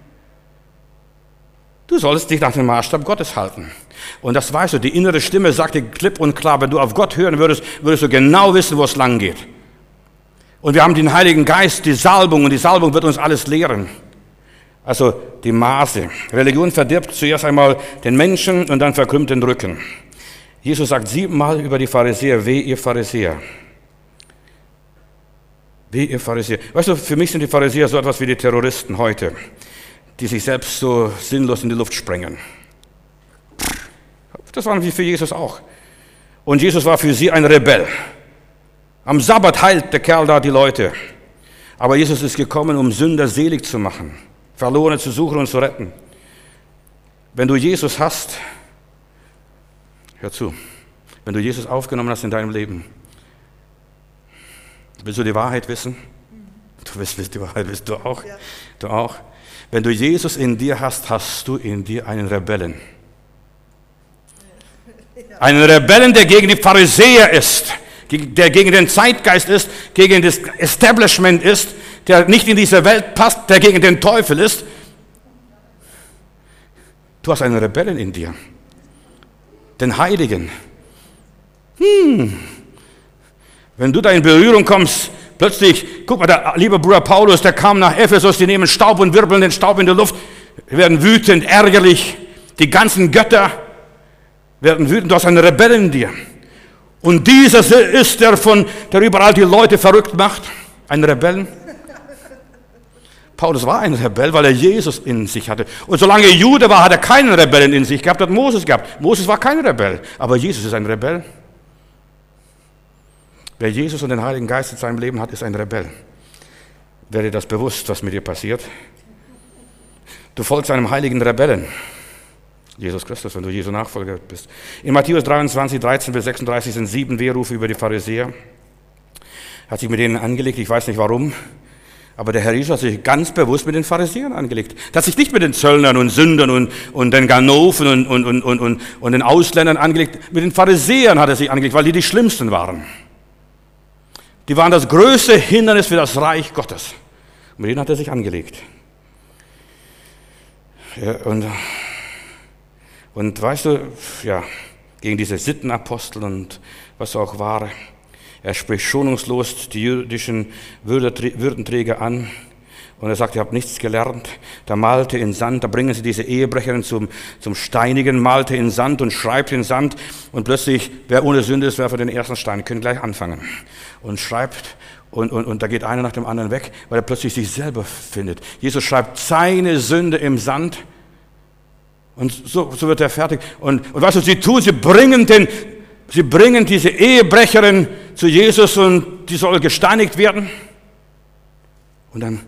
Du sollst dich nach dem Maßstab Gottes halten. Und das weißt du, die innere Stimme sagt dir klipp und klar, wenn du auf Gott hören würdest, würdest du genau wissen, wo es lang geht. Und wir haben den Heiligen Geist, die Salbung, und die Salbung wird uns alles lehren. Also die Maße. Religion verdirbt zuerst einmal den Menschen und dann verkrümmt den Rücken. Jesus sagt 7-mal über die Pharisäer, weh ihr Pharisäer. Weh ihr Pharisäer. Weißt du, für mich sind die Pharisäer so etwas wie die Terroristen heute, die sich selbst so sinnlos in die Luft sprengen. Das waren wie für Jesus auch. Und Jesus war für sie ein Rebell. Am Sabbat heilt der Kerl da die Leute. Aber Jesus ist gekommen, um Sünder selig zu machen, Verlorene zu suchen und zu retten. Wenn du Jesus hast, hör zu, wenn du Jesus aufgenommen hast in deinem Leben, willst du die Wahrheit wissen? Du willst die Wahrheit wissen, du auch? Ja. Du auch? Wenn du Jesus in dir hast, hast du in dir einen Rebellen. Einen Rebellen, der gegen die Pharisäer ist, der gegen den Zeitgeist ist, gegen das Establishment ist, der nicht in diese Welt passt, der gegen den Teufel ist. Du hast einen Rebellen in dir. Den Heiligen. Wenn du da in Berührung kommst, plötzlich, guck mal, der liebe Bruder Paulus, der kam nach Ephesus, die nehmen Staub und wirbeln den Staub in der Luft, werden wütend, ärgerlich, die ganzen Götter werden wütend, du hast einen Rebellen in dir. Und dieser ist der überall die Leute verrückt macht, ein Rebellen. Paulus war ein Rebell, weil er Jesus in sich hatte. Und solange er Jude war, hat er keinen Rebellen in sich gehabt, hat Moses gehabt. Moses war kein Rebell, aber Jesus ist ein Rebell. Wer Jesus und den Heiligen Geist in seinem Leben hat, ist ein Rebell. Wäre dir das bewusst, was mit dir passiert? Du folgst einem heiligen Rebellen. Jesus Christus, wenn du Jesu Nachfolger bist. In Matthäus 23, 13 bis 36 sind 7 Wehrufe über die Pharisäer. Hat sich mit denen angelegt, ich weiß nicht warum. Aber der Herr Jesus hat sich ganz bewusst mit den Pharisäern angelegt. Er hat sich nicht mit den Zöllnern und Sündern und den Ganoven und den Ausländern angelegt. Mit den Pharisäern hat er sich angelegt, weil die schlimmsten waren. Die waren das größte Hindernis für das Reich Gottes. Und mit denen hat er sich angelegt. Ja, und weißt du, ja, gegen diese Sittenapostel und was auch war, er spricht schonungslos die jüdischen Würdenträger an und er sagt, ihr habt nichts gelernt. Da malte in Sand, da bringen sie diese Ehebrecherin zum Steinigen, malte in Sand und schreibt in Sand und plötzlich, wer ohne Sünde ist, werfe den ersten Stein. Wir können gleich anfangen. Und schreibt und da geht einer nach dem anderen weg, weil er plötzlich sich selber findet. Jesus schreibt seine Sünde im Sand und so wird er fertig. Und was sie tun, sie bringen diese Ehebrecherin zu Jesus und die soll gesteinigt werden. Und dann,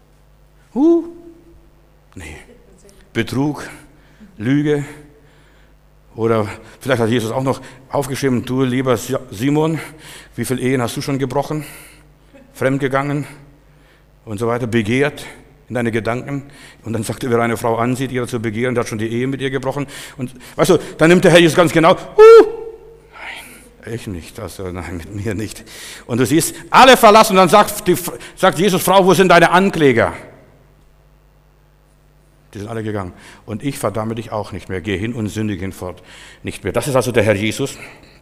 Betrug, Lüge. Oder vielleicht hat Jesus auch noch aufgeschrieben, du lieber Simon, wie viele Ehen hast du schon gebrochen? Fremdgegangen und so weiter, begehrt in deine Gedanken. Und dann sagt er, wer eine Frau ansieht, ihre zu begehren, der hat schon die Ehe mit ihr gebrochen. Und weißt du, dann nimmt der Herr Jesus ganz genau, nein, ich nicht, also nein, mit mir nicht. Und du siehst, alle verlassen und dann sagt Jesus, Frau, wo sind deine Ankläger? Die sind alle gegangen. Und ich verdamme dich auch nicht mehr. Geh hin und sündige hinfort nicht mehr. Das ist also der Herr Jesus.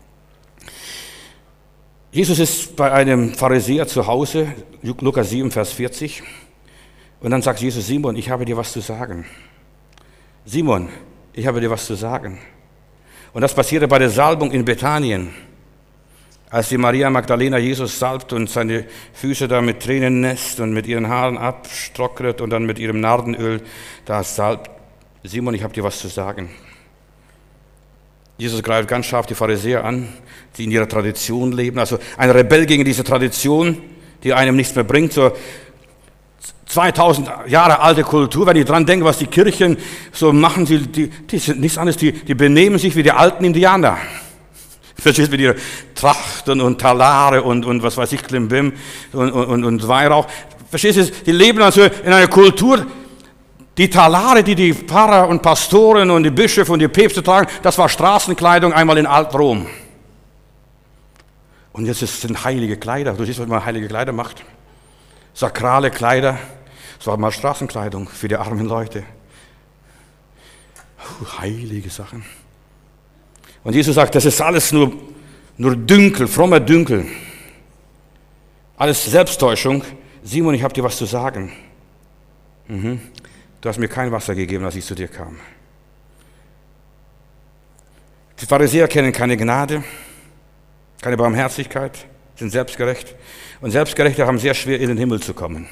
Jesus ist bei einem Pharisäer zu Hause, Lukas 7, Vers 40. Und dann sagt Jesus, Simon, ich habe dir was zu sagen. Simon, ich habe dir was zu sagen. Und das passierte bei der Salbung in Bethanien. Als die Maria Magdalena Jesus salbt und seine Füße da mit Tränen nässt und mit ihren Haaren abtrocknet und dann mit ihrem Nardenöl da salbt, Simon, ich habe dir was zu sagen. Jesus greift ganz scharf die Pharisäer an, die in ihrer Tradition leben. Also ein Rebell gegen diese Tradition, die einem nichts mehr bringt. So 2000 Jahre alte Kultur, wenn ich dran denke, was die Kirchen so machen, die sind nichts anderes, die benehmen sich wie die alten Indianer. Verstehst du, mit ihrer Trachten und Talare und was weiß ich, Klimbim und Weihrauch. Verstehst du, die leben also in einer Kultur, die Talare, die die Pfarrer und Pastoren und die Bischöfe und die Päpste tragen, das war Straßenkleidung einmal in Alt-Rom. Und jetzt sind heilige Kleider. Du siehst, was man heilige Kleider macht. Sakrale Kleider. Das war mal Straßenkleidung für die armen Leute. Heilige Sachen. Und Jesus sagt, das ist alles nur Dünkel, frommer Dünkel. Alles Selbsttäuschung. Simon, ich habe dir was zu sagen. Du hast mir kein Wasser gegeben, als ich zu dir kam. Die Pharisäer kennen keine Gnade, keine Barmherzigkeit, sind selbstgerecht. Und Selbstgerechte haben sehr schwer, in den Himmel zu kommen.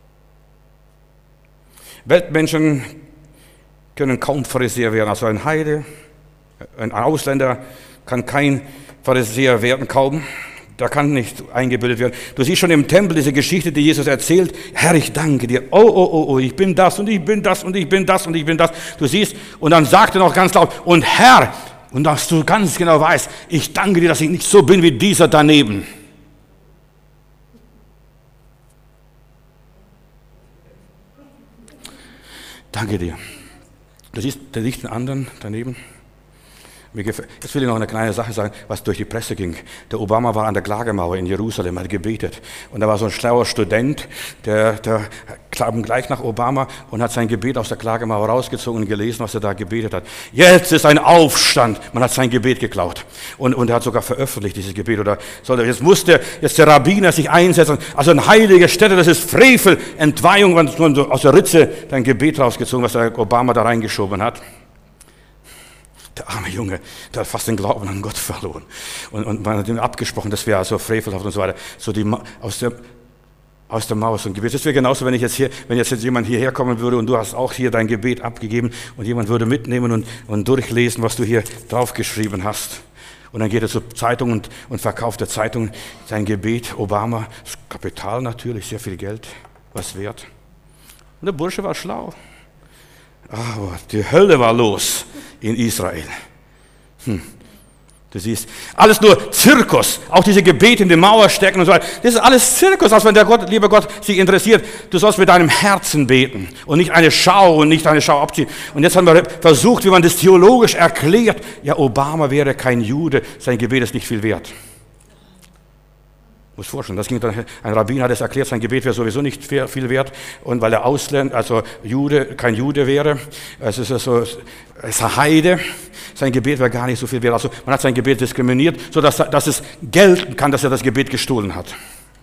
Weltmenschen können kaum Pharisäer werden. Also ein Heide, ein Ausländer kann kein Pharisäer werden, kaum. Da kann nicht eingebildet werden. Du siehst schon im Tempel diese Geschichte, die Jesus erzählt. Herr, ich danke dir. Oh, ich bin das und ich bin das und ich bin das und ich bin das. Du siehst, und dann sagt er noch ganz laut, und Herr, und dass du ganz genau weißt, ich danke dir, dass ich nicht so bin wie dieser daneben. Danke dir. Du siehst, da liegt ein anderen daneben. Jetzt will ich noch eine kleine Sache sagen, was durch die Presse ging. Der Obama war an der Klagemauer in Jerusalem, hat gebetet. Und da war so ein schlauer Student, der kam gleich nach Obama und hat sein Gebet aus der Klagemauer rausgezogen und gelesen, was er da gebetet hat. Jetzt ist ein Aufstand. Man hat sein Gebet geklaut. Und er hat sogar veröffentlicht, dieses Gebet. Jetzt muss der Rabbiner sich einsetzen. Also eine heilige Stätte, das ist Frevel, Entweihung, wenn du aus der Ritze dein Gebet rausgezogen, was der Obama da reingeschoben hat. Der arme Junge, der hat fast den Glauben an Gott verloren. Und man hat ihm abgesprochen, das wäre also frevelhaft und so weiter. So aus der Mauer so ein Gebet. Das wäre genauso, wenn jetzt jemand hierher kommen würde und du hast auch hier dein Gebet abgegeben und jemand würde mitnehmen und durchlesen, was du hier draufgeschrieben hast. Und dann geht er zur Zeitung und verkauft der Zeitung sein Gebet. Obama, das Kapital natürlich, sehr viel Geld, was wert. Und der Bursche war schlau. Aber die Hölle war los in Israel. Du siehst, alles nur Zirkus, auch diese Gebete in die Mauer stecken und so weiter. Das ist alles Zirkus, als wenn der liebe Gott sich interessiert. Du sollst mit deinem Herzen beten und nicht eine Schau abziehen. Und jetzt haben wir versucht, wie man das theologisch erklärt. Ja, Obama wäre kein Jude, sein Gebet ist nicht viel wert. Muss vorstellen, ein Rabbiner hat es erklärt, sein Gebet wäre sowieso nicht viel wert. Und weil er Ausländer, also kein Jude wäre, es ist ein Heide, sein Gebet wäre gar nicht so viel wert. Also man hat sein Gebet diskriminiert, sodass es gelten kann, dass er das Gebet gestohlen hat.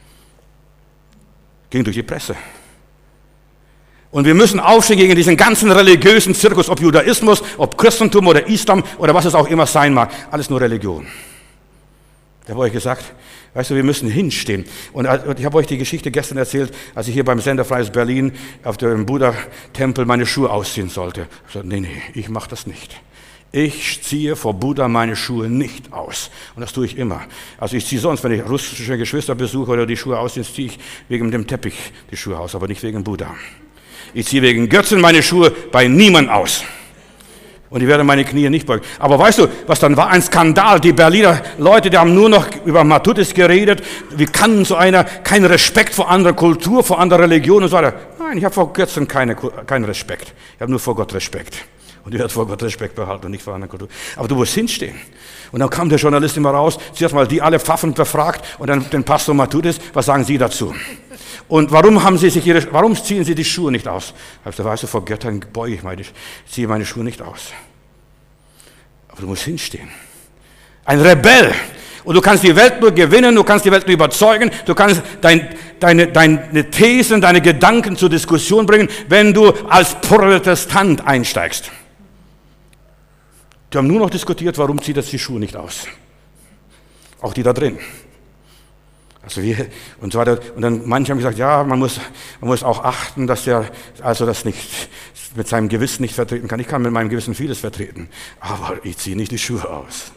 Ging durch die Presse. Und wir müssen aufstehen gegen diesen ganzen religiösen Zirkus, ob Judaismus, ob Christentum oder Islam oder was es auch immer sein mag. Alles nur Religion. Ich habe euch gesagt, weißt du, wir müssen hinstehen. Und ich habe euch die Geschichte gestern erzählt, als ich hier beim Senderfreies Berlin auf dem Buddha-Tempel meine Schuhe ausziehen sollte. Ich sagte, nee, ich mache das nicht. Ich ziehe vor Buddha meine Schuhe nicht aus. Und das tue ich immer. Also ich ziehe sonst, wenn ich russische Geschwister besuche oder die Schuhe ausziehe, ziehe ich wegen dem Teppich die Schuhe aus, aber nicht wegen Buddha. Ich ziehe wegen Götzen meine Schuhe bei niemand aus. Und ich werde meine Knie nicht beugen. Aber weißt du, was dann war? Ein Skandal. Die Berliner Leute, die haben nur noch über Matutis geredet. Wie kann so einer keinen Respekt vor anderer Kultur, vor anderer Religion und so weiter? Nein, ich habe vor Götzen keinen Respekt. Ich habe nur vor Gott Respekt. Und ich werde vor Gott Respekt behalten und nicht vor anderer Kultur. Aber du musst hinstehen. Und dann kam der Journalist immer raus, zuerst mal die alle Pfaffen befragt und dann den Pastor Matutis, was sagen Sie dazu? Und warum ziehen Sie die Schuhe nicht aus? Ich habe gesagt, weißt du, vor Göttern beuge ich ziehe meine Schuhe nicht aus. Aber du musst hinstehen. Ein Rebell. Und du kannst die Welt nur gewinnen, du kannst die Welt nur überzeugen, du kannst deine Thesen, deine Gedanken zur Diskussion bringen, wenn du als Protestant einsteigst. Die haben nur noch diskutiert, warum zieht er die Schuhe nicht aus. Auch die da drin. Also und so weiter. Und dann manche haben gesagt, ja, man muss auch achten, dass der also das nicht mit seinem Gewissen nicht vertreten kann. Ich kann mit meinem Gewissen vieles vertreten, aber ich ziehe nicht die Schuhe aus.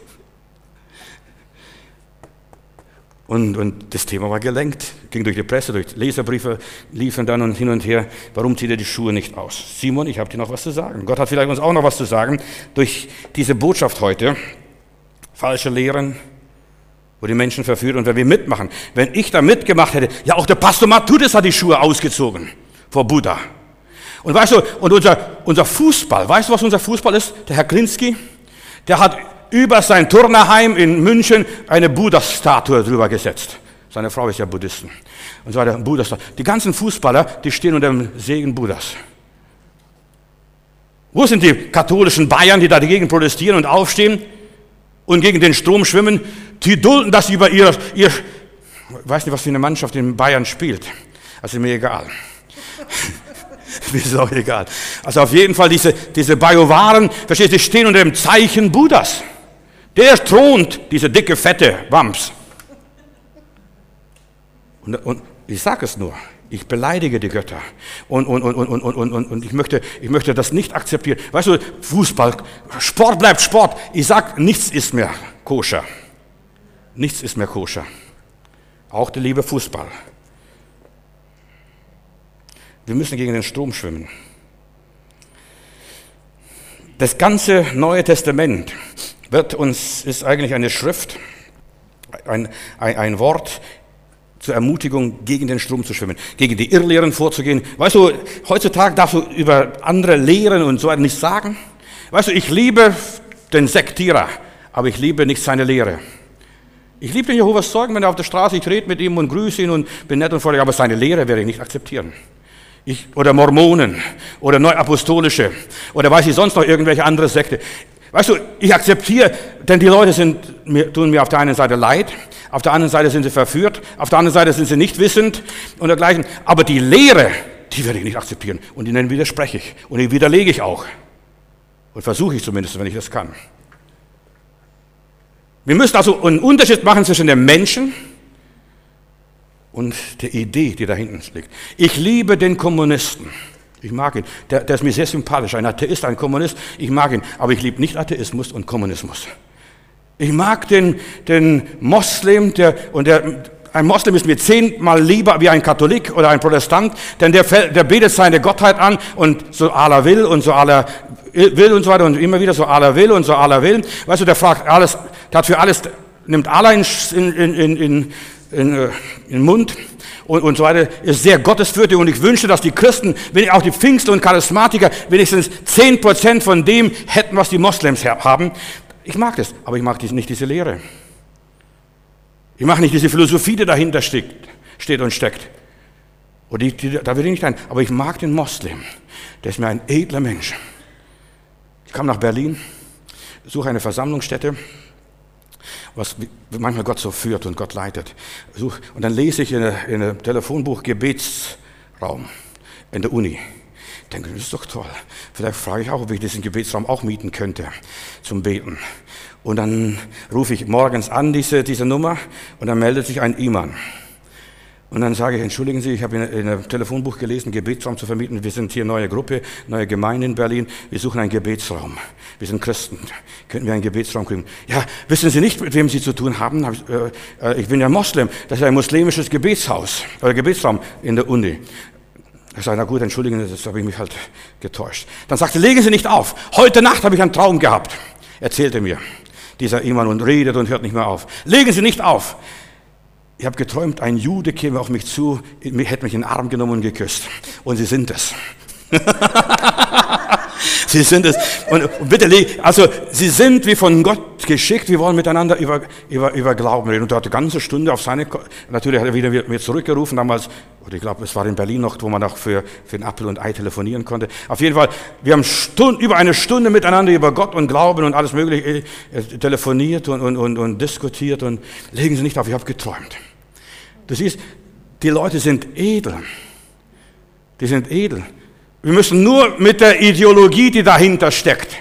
Und das Thema war gelenkt, ging durch die Presse, durch Leserbriefe, liefen dann und hin und her. Warum zieht er die Schuhe nicht aus? Simon, ich habe dir noch was zu sagen. Gott hat vielleicht uns auch noch was zu sagen durch diese Botschaft heute. Falsche Lehren, wo die Menschen verführen und wenn wir mitmachen. Wenn ich da mitgemacht hätte, ja auch der Pastor Matthäus hat die Schuhe ausgezogen vor Buddha. Und weißt du, und unser Fußball, weißt du, was unser Fußball ist? Der Herr Klinski, der hat über sein Turnerheim in München eine Buddha-Statue drüber gesetzt. Seine Frau ist ja Buddhistin. Und so weiter, Buddha-Statue. Die ganzen Fußballer, die stehen unter dem Segen Buddhas. Wo sind die katholischen Bayern, die dagegen protestieren und aufstehen und gegen den Strom schwimmen? Die dulden das über ihr ich weiß nicht, was für eine Mannschaft in Bayern spielt. Also mir egal. Mir ist auch egal. Also auf jeden Fall diese Bajuwaren, verstehst du, die stehen unter dem Zeichen Buddhas. Der thront, diese dicke, fette Wamps. Und ich sage es nur, ich beleidige die Götter. Und ich möchte das nicht akzeptieren. Weißt du, Fußball, Sport bleibt Sport. Ich sage, nichts ist mehr koscher. Nichts ist mehr koscher. Auch der liebe Fußball. Wir müssen gegen den Strom schwimmen. Das ganze Neue Testament ist eigentlich eine Schrift, ein Wort zur Ermutigung, gegen den Strom zu schwimmen, gegen die Irrlehren vorzugehen. Weißt du, heutzutage darfst du über andere Lehren und so weiter nicht sagen. Weißt du, ich liebe den Sektierer, aber ich liebe nicht seine Lehre. Ich liebe den Jehovas Zeugen, wenn er auf der Straße, ich rede mit ihm und grüße ihn und bin nett und freundlich, aber seine Lehre werde ich nicht akzeptieren. Oder Mormonen oder Neuapostolische oder weiß ich sonst noch irgendwelche andere Sekte. Weißt du, ich akzeptiere, denn die Leute tun mir auf der einen Seite leid, auf der anderen Seite sind sie verführt, auf der anderen Seite sind sie nicht wissend und dergleichen. Aber die Lehre, die werde ich nicht akzeptieren und ihnen widerspreche ich und die widerlege ich auch. Und versuche ich zumindest, wenn ich das kann. Wir müssen also einen Unterschied machen zwischen dem Menschen und der Idee, die dahinten liegt. Ich liebe den Kommunisten. Ich mag ihn. Der ist mir sehr sympathisch. Ein Atheist, ein Kommunist. Ich mag ihn. Aber ich liebe nicht Atheismus und Kommunismus. Ich mag den Moslem, ein Moslem ist mir 10-mal lieber wie ein Katholik oder ein Protestant, denn der betet seine Gottheit an und so Allah will und so Allah will und so weiter und immer wieder so Allah will und so Allah will. Weißt du, der fragt alles, der hat für alles, nimmt Allah in den Mund und so weiter, ist sehr gottesfürchtig und ich wünsche, dass die Christen, auch die Pfingstler und Charismatiker, wenigstens 10% von dem hätten, was die Moslems haben. Ich mag das, aber ich mag nicht diese Lehre. Ich mag nicht diese Philosophie, die dahinter steht und steckt. Und da will ich nicht ein, aber ich mag den Moslem. Der ist mir ein edler Mensch. Ich kam nach Berlin, suche eine Versammlungsstätte, was manchmal Gott so führt und Gott leitet. Und dann lese ich in einem Telefonbuch Gebetsraum in der Uni. Ich denke, das ist doch toll. Vielleicht frage ich auch, ob ich diesen Gebetsraum auch mieten könnte zum Beten. Und dann rufe ich morgens an diese Nummer und dann meldet sich ein Imam. Und dann sage ich, entschuldigen Sie, ich habe in einem Telefonbuch gelesen, Gebetsraum zu vermieten. Wir sind hier neue Gruppe, neue Gemeinde in Berlin. Wir suchen einen Gebetsraum. Wir sind Christen. Könnten wir einen Gebetsraum kriegen? Ja, wissen Sie nicht, mit wem Sie zu tun haben? Ich bin ja Moslem. Das ist ein muslimisches Gebetshaus oder Gebetsraum in der Uni. Ich sage, na gut, entschuldigen Sie, das habe ich mich halt getäuscht. Dann sagte, legen Sie nicht auf. Heute Nacht habe ich einen Traum gehabt. Erzählte mir dieser Imam und redet und hört nicht mehr auf. Legen Sie nicht auf. Ich habe geträumt, ein Jude käme auf mich zu, hätte mich in den Arm genommen und geküsst. Und Sie sind es. Sie sind es. Und bitte, also Sie sind wie von Gott geschickt. Wir wollen miteinander über Glauben reden. Und er hat eine ganze Stunde auf natürlich hat er wieder mir zurückgerufen damals. Oder ich glaube, es war in Berlin noch, wo man auch für ein Apfel und Ei telefonieren konnte. Auf jeden Fall, wir haben über eine Stunde miteinander über Gott und Glauben und alles Mögliche telefoniert und diskutiert. Und legen Sie nicht auf, ich habe geträumt. Du siehst, die Leute sind edel. Die sind edel. Wir müssen nur mit der Ideologie, die dahinter steckt,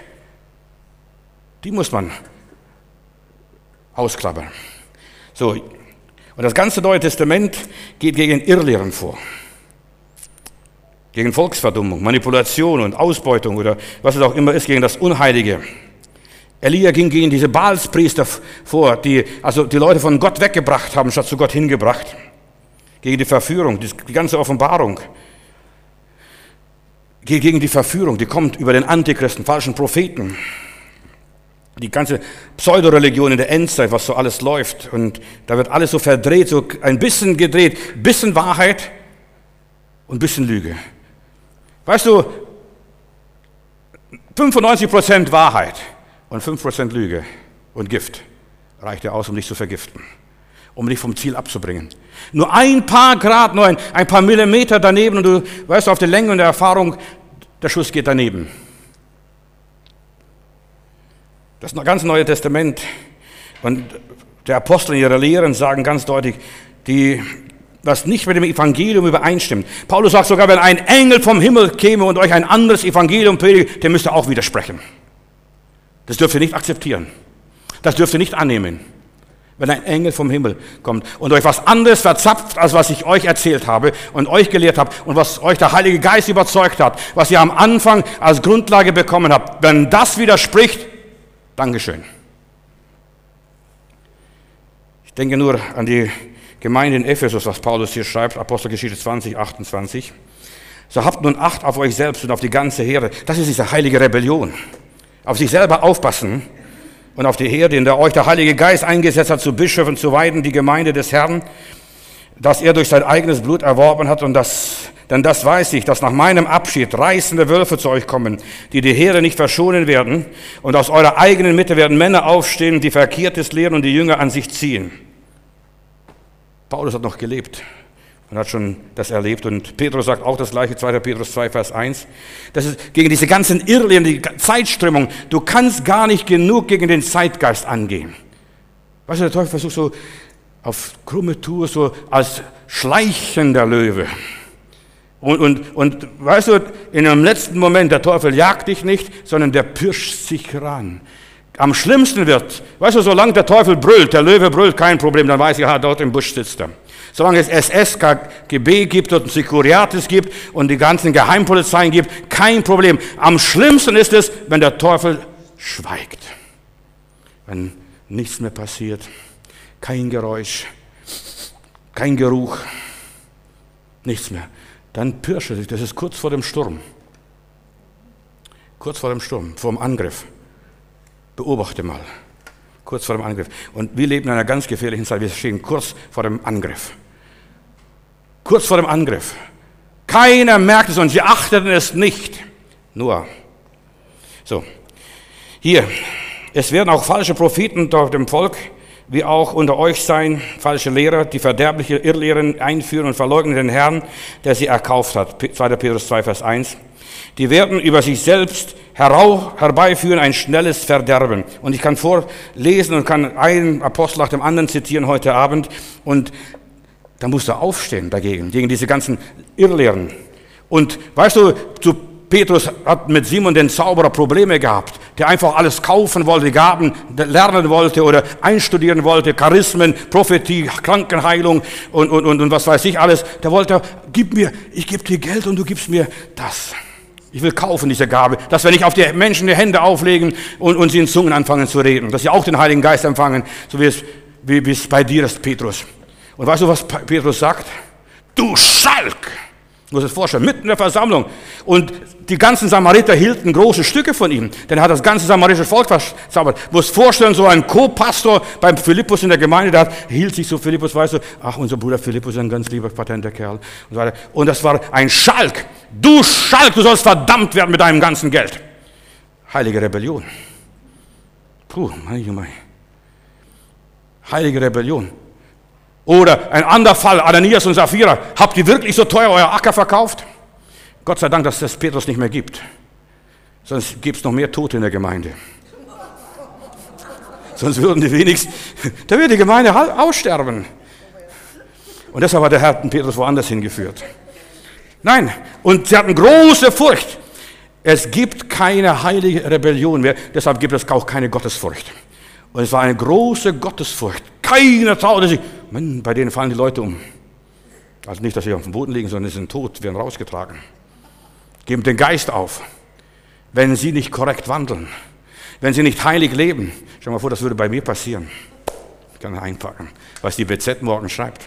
die muss man ausklappern. So, Und das ganze Neue Testament geht gegen Irrlehren vor. Gegen Volksverdummung, Manipulation und Ausbeutung oder was es auch immer ist, gegen das Unheilige. Elia ging gegen diese Baalspriester vor, die die Leute von Gott weggebracht haben, statt zu Gott hingebracht. Gegen die Verführung, die ganze Offenbarung. Gegen die Verführung, die kommt über den Antichristen, falschen Propheten. Die ganze Pseudoreligion in der Endzeit, was so alles läuft. Und da wird alles so verdreht, so ein bisschen gedreht. Ein bisschen Wahrheit und ein bisschen Lüge. Weißt du, 95% Wahrheit und 5% Lüge und Gift reicht ja aus, um dich zu vergiften. Um dich vom Ziel abzubringen. Nur ein paar Grad, nur ein paar Millimeter daneben und du weißt auf der Länge und der Erfahrung, der Schuss geht daneben. Das ganze Neue Testament und der Apostel in ihrer Lehren sagen ganz deutlich, was nicht mit dem Evangelium übereinstimmt. Paulus sagt sogar, wenn ein Engel vom Himmel käme und euch ein anderes Evangelium predigt, der müsste auch widersprechen. Das dürft ihr nicht akzeptieren. Das dürft ihr nicht annehmen. Wenn ein Engel vom Himmel kommt und euch was anderes verzapft, als was ich euch erzählt habe und euch gelehrt habe und was euch der Heilige Geist überzeugt hat, was ihr am Anfang als Grundlage bekommen habt, wenn das widerspricht, Dankeschön. Ich denke nur an die Gemeinde in Ephesus, was Paulus hier schreibt, Apostelgeschichte 20, 28. So habt nun Acht auf euch selbst und auf die ganze Herde. Das ist diese heilige Rebellion. Auf sich selber aufpassen und auf die Herde, in der euch der Heilige Geist eingesetzt hat, zu Bischöfen zu weiden, die Gemeinde des Herrn, dass er durch sein eigenes Blut erworben hat denn das weiß ich, dass nach meinem Abschied reißende Wölfe zu euch kommen, die Herde nicht verschonen werden. Und aus eurer eigenen Mitte werden Männer aufstehen, die Verkehrtes lehren und die Jünger an sich ziehen. Paulus hat noch gelebt und hat schon das erlebt. Und Petrus sagt auch das Gleiche, 2. Petrus 2, Vers 1. Das ist gegen diese ganzen Irrlehren, die Zeitströmung. Du kannst gar nicht genug gegen den Zeitgeist angehen. Weißt du, der Teufel versucht so auf krumme Tour, so als schleichender Löwe. Und weißt du, in einem letzten Moment, der Teufel jagt dich nicht, sondern der pirscht sich ran. Am schlimmsten wird, weißt du, solange der Teufel brüllt, der Löwe brüllt, kein Problem, dann weiß ich, dort im Busch sitzt er. Solange es SS, KGB gibt und Securiates gibt und die ganzen Geheimpolizeien gibt, kein Problem. Am schlimmsten ist es, wenn der Teufel schweigt. Wenn nichts mehr passiert, kein Geräusch, kein Geruch, nichts mehr. Dann pirscht er sich, das ist kurz vor dem Sturm. Kurz vor dem Sturm, vor dem Angriff. Beobachte mal, kurz vor dem Angriff. Und wir leben in einer ganz gefährlichen Zeit, wir stehen kurz vor dem Angriff. Kurz vor dem Angriff. Keiner merkt es und sie achteten es nicht. Nur. So, hier, es werden auch falsche Propheten unter dem Volk, wie auch unter euch sein, falsche Lehrer, die verderbliche Irrlehren einführen und verleugnen den Herrn, der sie erkauft hat. 2. Petrus 2, Vers 1. Die werden über sich selbst herbeiführen ein schnelles Verderben. Und ich kann vorlesen und kann einen Apostel nach dem anderen zitieren heute Abend. Und da musst du aufstehen dagegen, gegen diese ganzen Irrlehren. Und weißt du, Petrus hat mit Simon den Zauberer Probleme gehabt, der einfach alles kaufen wollte, Gaben lernen wollte oder einstudieren wollte, Charismen, Prophetie, Krankenheilung und was weiß ich alles. Der wollte, ich gebe dir Geld und du gibst mir das. Ich will kaufen diese Gabe, dass wir nicht auf die Menschen die Hände auflegen und sie in Zungen anfangen zu reden, dass sie auch den Heiligen Geist empfangen, so wie es bei dir ist, Petrus. Und weißt du, was Petrus sagt? Du Schalk! Du musst es vorstellen, mitten in der Versammlung. Und die ganzen Samariter hielten große Stücke von ihm, denn er hat das ganze samaritische Volk verzaubert. Du musst vorstellen, so ein Co-Pastor beim Philippus in der Gemeinde, da hielt sich so Philippus, weißt du, ach, unser Bruder Philippus ist ein ganz lieber, patenter Kerl. Und so weiter. Und das war ein Schalk. Du Schalk, du sollst verdammt werden mit deinem ganzen Geld. Heilige Rebellion. Puh, mein. Heilige Rebellion. Oder ein anderer Fall, Ananias und Sapphira. Habt ihr wirklich so teuer euer Acker verkauft? Gott sei Dank, dass es Petrus nicht mehr gibt. Sonst gibt es noch mehr Tote in der Gemeinde. Sonst würden da würde die Gemeinde aussterben. Und deshalb hat der Herr Petrus woanders hingeführt. Nein, und sie hatten große Furcht. Es gibt keine heilige Rebellion mehr, deshalb gibt es auch keine Gottesfurcht. Und es war eine große Gottesfurcht. keiner traute sich. Mann, bei denen fallen die Leute um. Also nicht, dass sie auf dem Boden liegen, sondern sie sind tot, werden rausgetragen. Geben den Geist auf. Wenn sie nicht korrekt wandeln, wenn sie nicht heilig leben. Stell dir mal vor, das würde bei mir passieren. Ich kann einpacken, was die BZ morgen schreibt.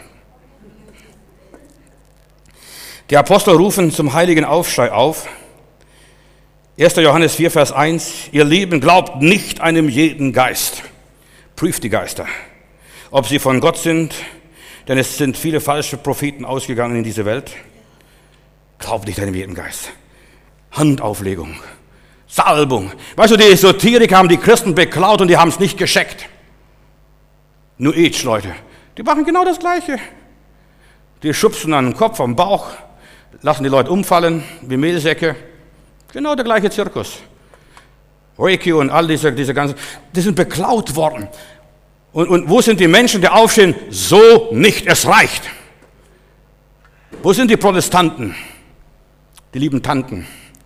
Die Apostel rufen zum heiligen Aufschrei auf. 1. Johannes 4, Vers 1. Ihr Lieben, glaubt nicht einem jeden Geist. Prüft die Geister, ob sie von Gott sind, denn es sind viele falsche Propheten ausgegangen in diese Welt. Glaubt nicht einem jeden Geist. Handauflegung, Salbung. Weißt du, die Esoterik haben die Christen beklaut und die haben es nicht gescheckt. New Age Leute, die machen genau das Gleiche. Die schubsen an den Kopf, am Bauch, lassen die Leute umfallen wie Mehlsäcke. Genau der gleiche Zirkus. Reiki und all diese ganzen, die sind beklaut worden. Und wo sind die Menschen, die aufstehen? So nicht, es reicht. Wo sind die Protestanten? Die lieben Tanten.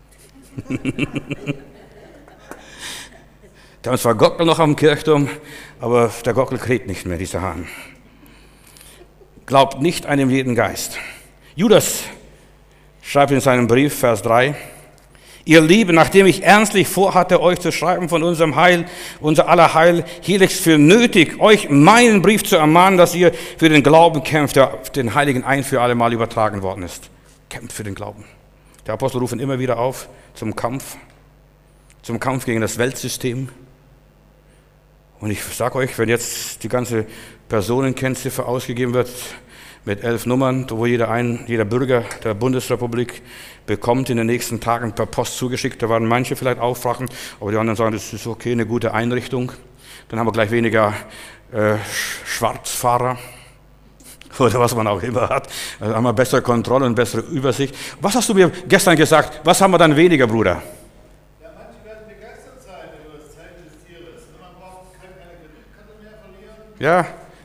Da haben zwar Gockel noch am Kirchturm, aber der Gockel kräht nicht mehr, dieser Hahn. Glaubt nicht einem jeden Geist. Judas schreibt in seinem Brief, Vers 3, ihr Lieben, nachdem ich ernstlich vorhatte, euch zu schreiben von unserem Heil, unser aller Heil, hielt ich es für nötig, euch meinen Brief zu ermahnen, dass ihr für den Glauben kämpft, der auf den Heiligen ein für alle Mal übertragen worden ist. Kämpft für den Glauben. Der Apostel rufen immer wieder auf zum Kampf gegen das Weltsystem. Und ich sage euch, wenn jetzt die ganze Personenkennziffer ausgegeben wird, mit 11 Nummern, wo jeder Bürger der Bundesrepublik bekommt in den nächsten Tagen per Post zugeschickt. Da werden manche vielleicht aufwachen, aber die anderen sagen, das ist okay, eine gute Einrichtung. Dann haben wir gleich weniger Schwarzfahrer oder was man auch immer hat. Also haben wir bessere Kontrolle und bessere Übersicht. Was hast du mir gestern gesagt? Was haben wir dann weniger, Bruder? Ja, manche werden begeistert sein über das Zeichen des Tieres. Man braucht keine Kreditkarte mehr verlieren. Ja.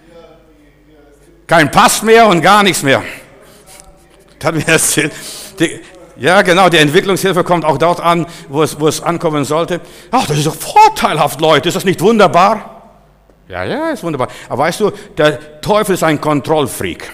Kein Pass mehr und gar nichts mehr. Das hat mir erzählt. Ja, genau, die Entwicklungshilfe kommt auch dort an, wo es ankommen sollte. Ach, das ist doch vorteilhaft, Leute. Ist das nicht wunderbar? Ja, ist wunderbar. Aber weißt du, der Teufel ist ein Kontrollfreak.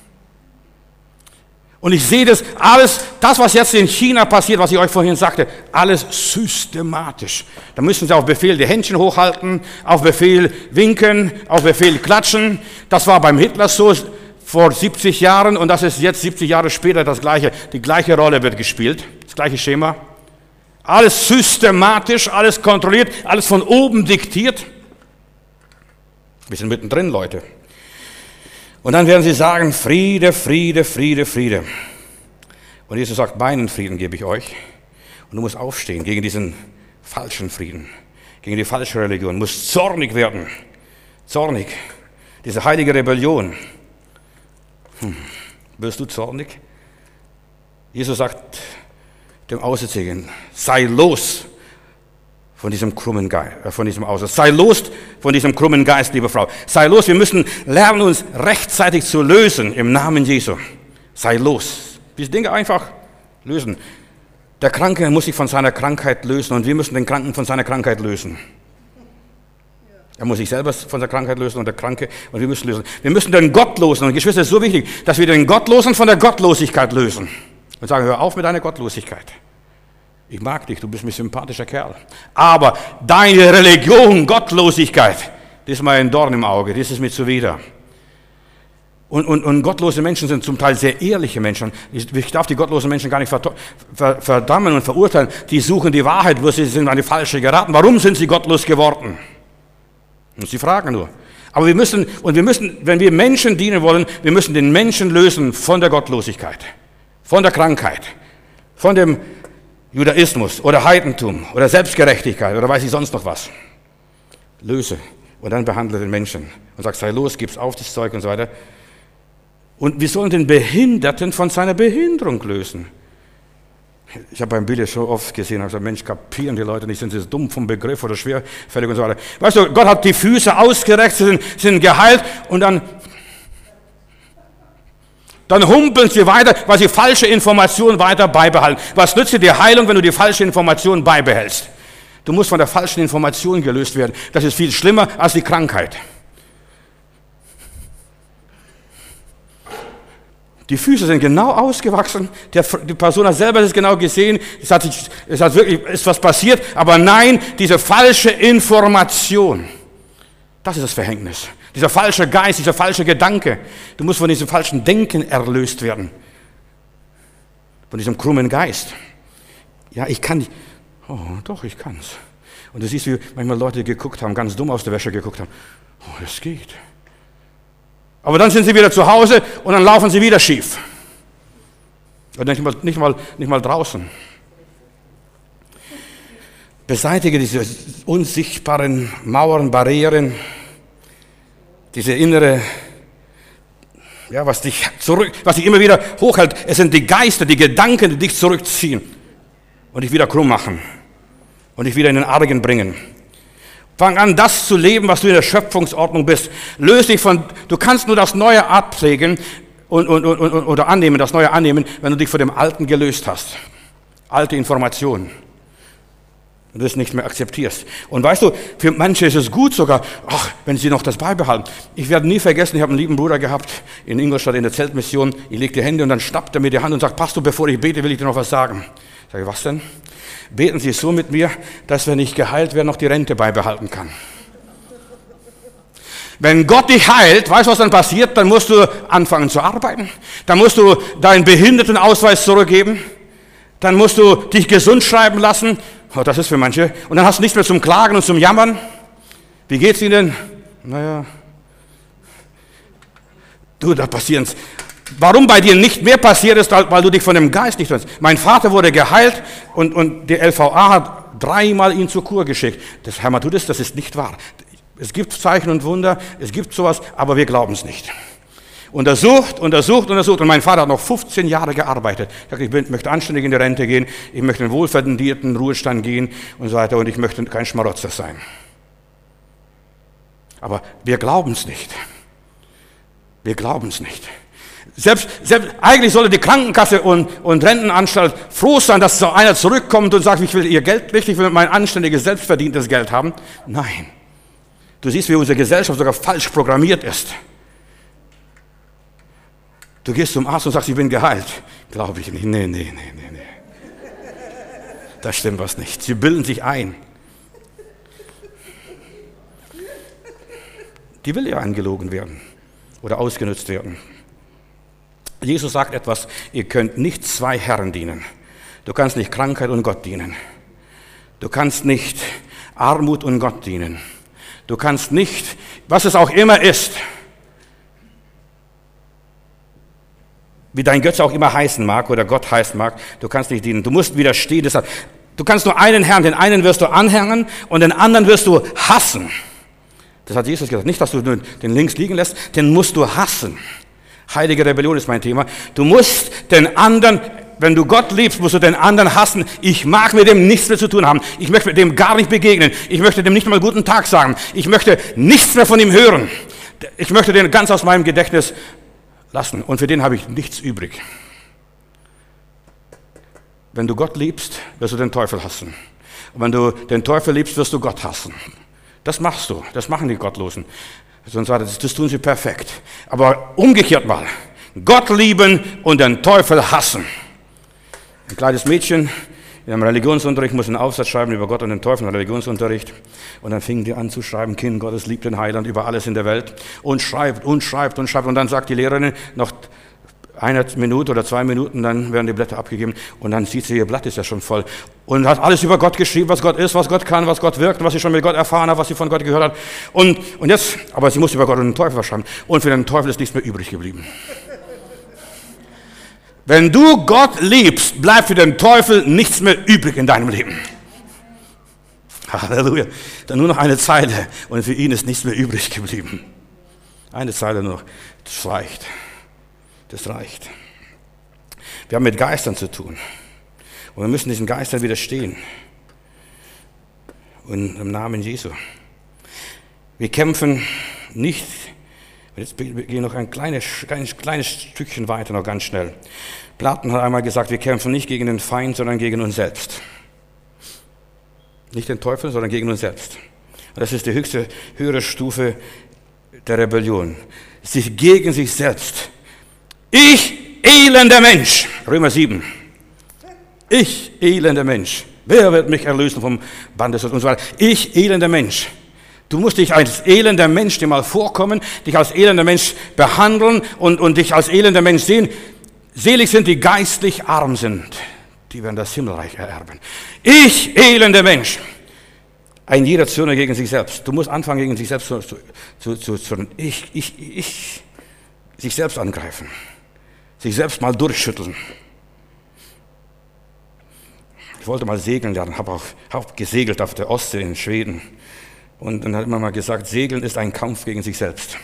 Und ich sehe das alles, das, was jetzt in China passiert, was ich euch vorhin sagte, alles systematisch. Da müssen sie auf Befehl die Händchen hochhalten, auf Befehl winken, auf Befehl klatschen. Das war beim Hitler so vor 70 Jahren und das ist jetzt 70 Jahre später das Gleiche. Die gleiche Rolle wird gespielt, das gleiche Schema. Alles systematisch, alles kontrolliert, alles von oben diktiert. Wir sind mittendrin, Leute. Und dann werden sie sagen, Friede, Friede, Friede, Friede. Und Jesus sagt, meinen Frieden gebe ich euch. Und du musst aufstehen gegen diesen falschen Frieden, gegen die falsche Religion. Du musst zornig werden. Zornig. Diese heilige Rebellion. Wirst du zornig? Jesus sagt dem Aussätzigen, sei los von diesem krummen Geist, von diesem Aussatz. Sei los von diesem krummen Geist, liebe Frau. Sei los, wir müssen lernen, uns rechtzeitig zu lösen im Namen Jesu. Sei los. Diese Dinge einfach lösen. Der Kranke muss sich von seiner Krankheit lösen und wir müssen den Kranken von seiner Krankheit lösen. Er muss sich selber von der Krankheit lösen und der Kranke und wir müssen lösen. Wir müssen den Gottlosen, und Geschwister, es ist so wichtig, dass wir den Gottlosen von der Gottlosigkeit lösen. Und sagen, hör auf mit deiner Gottlosigkeit. Ich mag dich, du bist ein sympathischer Kerl. Aber deine Religion, Gottlosigkeit, das ist mir ein Dorn im Auge, das ist mir zuwider. Und gottlose Menschen sind zum Teil sehr ehrliche Menschen. Ich darf die gottlosen Menschen gar nicht verdammen und verurteilen. Die suchen die Wahrheit, wo sie sind an die falsche geraten. Warum sind sie gottlos geworden? Und sie fragen nur. Aber wir müssen, wenn wir Menschen dienen wollen, wir müssen den Menschen lösen von der Gottlosigkeit, von der Krankheit, von dem Judaismus oder Heidentum oder Selbstgerechtigkeit oder weiß ich sonst noch was. Löse und dann behandle den Menschen und sag, sei los, gib's auf, das Zeug und so weiter. Und wir sollen den Behinderten von seiner Behinderung lösen. Ich habe beim Billy so oft gesehen, habe gesagt, Mensch, kapieren die Leute nicht, sind sie dumm vom Begriff oder schwerfällig und so weiter. Weißt du, Gott hat die Füße ausgereckt, sind geheilt und dann humpeln sie weiter, weil sie falsche Informationen weiter beibehalten. Was nützt dir die Heilung, wenn du die falsche Information beibehältst? Du musst von der falschen Information gelöst werden. Das ist viel schlimmer als die Krankheit. Die Füße sind genau ausgewachsen. Die Person hat selber das genau gesehen. Es hat wirklich, ist was passiert. Aber nein, diese falsche Information. Das ist das Verhängnis. Dieser falsche Geist, dieser falsche Gedanke. Du musst von diesem falschen Denken erlöst werden. Von diesem krummen Geist. Ja, ich kann nicht. Oh, doch, ich kann's. Und du siehst, wie manchmal Leute geguckt haben, ganz dumm aus der Wäsche geguckt haben. Oh, das geht. Aber dann sind sie wieder zu Hause und dann laufen sie wieder schief. Und nicht mal draußen. Beseitige diese unsichtbaren Mauern, Barrieren, diese innere, ja, was dich immer wieder hochhält. Es sind die Geister, die Gedanken, die dich zurückziehen und dich wieder krumm machen und dich wieder in den Argen bringen. Fang an, das zu leben, was du in der Schöpfungsordnung bist. Löse dich du kannst nur das Neue abprägen oder annehmen, das Neue annehmen, wenn du dich von dem Alten gelöst hast. Alte Informationen. Und das nicht mehr akzeptierst. Und weißt du, für manche ist es gut sogar, wenn sie noch das beibehalten. Ich werde nie vergessen, ich habe einen lieben Bruder gehabt in Ingolstadt in der Zeltmission. Ich lege die Hände und dann schnappt er mir die Hand und sagt, Pastor, bevor ich bete, will ich dir noch was sagen. Ich sage, was denn? Beten Sie so mit mir, dass wenn ich geheilt werde, noch die Rente beibehalten kann. Wenn Gott dich heilt, weißt du, was dann passiert? Dann musst du anfangen zu arbeiten. Dann musst du deinen Behindertenausweis zurückgeben. Dann musst du dich gesund schreiben lassen. Oh, das ist für manche. Und dann hast du nichts mehr zum Klagen und zum Jammern. Wie geht's Ihnen? Naja. Du, da passieren's. Warum bei dir nicht mehr passiert ist, weil du dich von dem Geist nicht trennst. Mein Vater wurde geheilt und die LVA hat 3-mal ihn zur Kur geschickt. Das, Herr Matthäus, das ist nicht wahr. Es gibt Zeichen und Wunder, es gibt sowas, aber wir glauben es nicht. Untersucht. Und mein Vater hat noch 15 Jahre gearbeitet. Ich sagte, ich möchte anständig in die Rente gehen, ich möchte in den wohlverdienten Ruhestand gehen und so weiter und ich möchte kein Schmarotzer sein. Aber wir glauben es nicht. Wir glauben es nicht. Selbst eigentlich sollte die Krankenkasse und Rentenanstalt froh sein, dass so einer zurückkommt und sagt, ich will ihr Geld richtig, ich will mein anständiges, selbstverdientes Geld haben. Nein. Du siehst, wie unsere Gesellschaft sogar falsch programmiert ist. Du gehst zum Arzt und sagst, ich bin geheilt. Glaube ich nicht. Nee. Da stimmt was nicht. Sie bilden sich ein. Die will ja angelogen werden oder ausgenutzt werden. Jesus sagt etwas, ihr könnt nicht 2 Herren dienen. Du kannst nicht Krankheit und Gott dienen. Du kannst nicht Armut und Gott dienen. Du kannst nicht, was es auch immer ist, wie dein Götze auch immer heißen mag oder Gott heißen mag, du kannst nicht dienen. Du musst widerstehen. Deshalb, du kannst nur einen Herrn, den einen wirst du anhängen und den anderen wirst du hassen. Das hat Jesus gesagt. Nicht, dass du den links liegen lässt, den musst du hassen. Heilige Rebellion ist mein Thema. Du musst den anderen, wenn du Gott liebst, musst du den anderen hassen. Ich mag mit dem nichts mehr zu tun haben. Ich möchte mit dem gar nicht begegnen. Ich möchte dem nicht mal guten Tag sagen. Ich möchte nichts mehr von ihm hören. Ich möchte den ganz aus meinem Gedächtnis lassen. Und für den habe ich nichts übrig. Wenn du Gott liebst, wirst du den Teufel hassen. Und wenn du den Teufel liebst, wirst du Gott hassen. Das machst du. Das machen die Gottlosen. Sonst sagt er, das tun sie perfekt. Aber umgekehrt mal. Gott lieben und den Teufel hassen. Ein kleines Mädchen in einem Religionsunterricht muss einen Aufsatz schreiben über Gott und den Teufel im Religionsunterricht. Und dann fingen die an zu schreiben, Kind Gottes liebt den Heiland über alles in der Welt. Und schreibt. Und dann sagt die Lehrerin noch 1 Minute oder 2 Minuten, dann werden die Blätter abgegeben. Und dann sieht sie, ihr Blatt ist ja schon voll. Und hat alles über Gott geschrieben, was Gott ist, was Gott kann, was Gott wirkt, was sie schon mit Gott erfahren hat, was sie von Gott gehört hat. Und jetzt, aber sie musste über Gott und den Teufel schreiben. Und für den Teufel ist nichts mehr übrig geblieben. Wenn du Gott liebst, bleibt für den Teufel nichts mehr übrig in deinem Leben. Halleluja. Dann nur noch eine Zeile und für ihn ist nichts mehr übrig geblieben. Eine Zeile nur. Das reicht. Das reicht. Wir haben mit Geistern zu tun. Und wir müssen diesen Geistern widerstehen. Und im Namen Jesu. Wir kämpfen nicht. Jetzt gehen wir noch ein kleines Stückchen weiter, noch ganz schnell. Platon hat einmal gesagt, wir kämpfen nicht gegen den Feind, sondern gegen uns selbst. Nicht den Teufel, sondern gegen uns selbst. Und das ist die höhere Stufe der Rebellion. Sich gegen sich selbst. Ich elender Mensch. Römer 7. Ich, elender Mensch. Wer wird mich erlösen vom Band des Todes und so weiter? Ich, elender Mensch. Du musst dich als elender Mensch dir mal vorkommen, dich als elender Mensch behandeln und dich als elender Mensch sehen. Selig sind die geistlich arm sind, die werden das Himmelreich ererben. Ich, elender Mensch. Ein jeder Zürner gegen sich selbst. Du musst anfangen, gegen sich selbst zu sich selbst angreifen. Sich selbst mal durchschütteln. Ich wollte mal segeln lernen, habe auch gesegelt auf der Ostsee in Schweden. Und dann hat man mal gesagt, Segeln ist ein Kampf gegen sich selbst.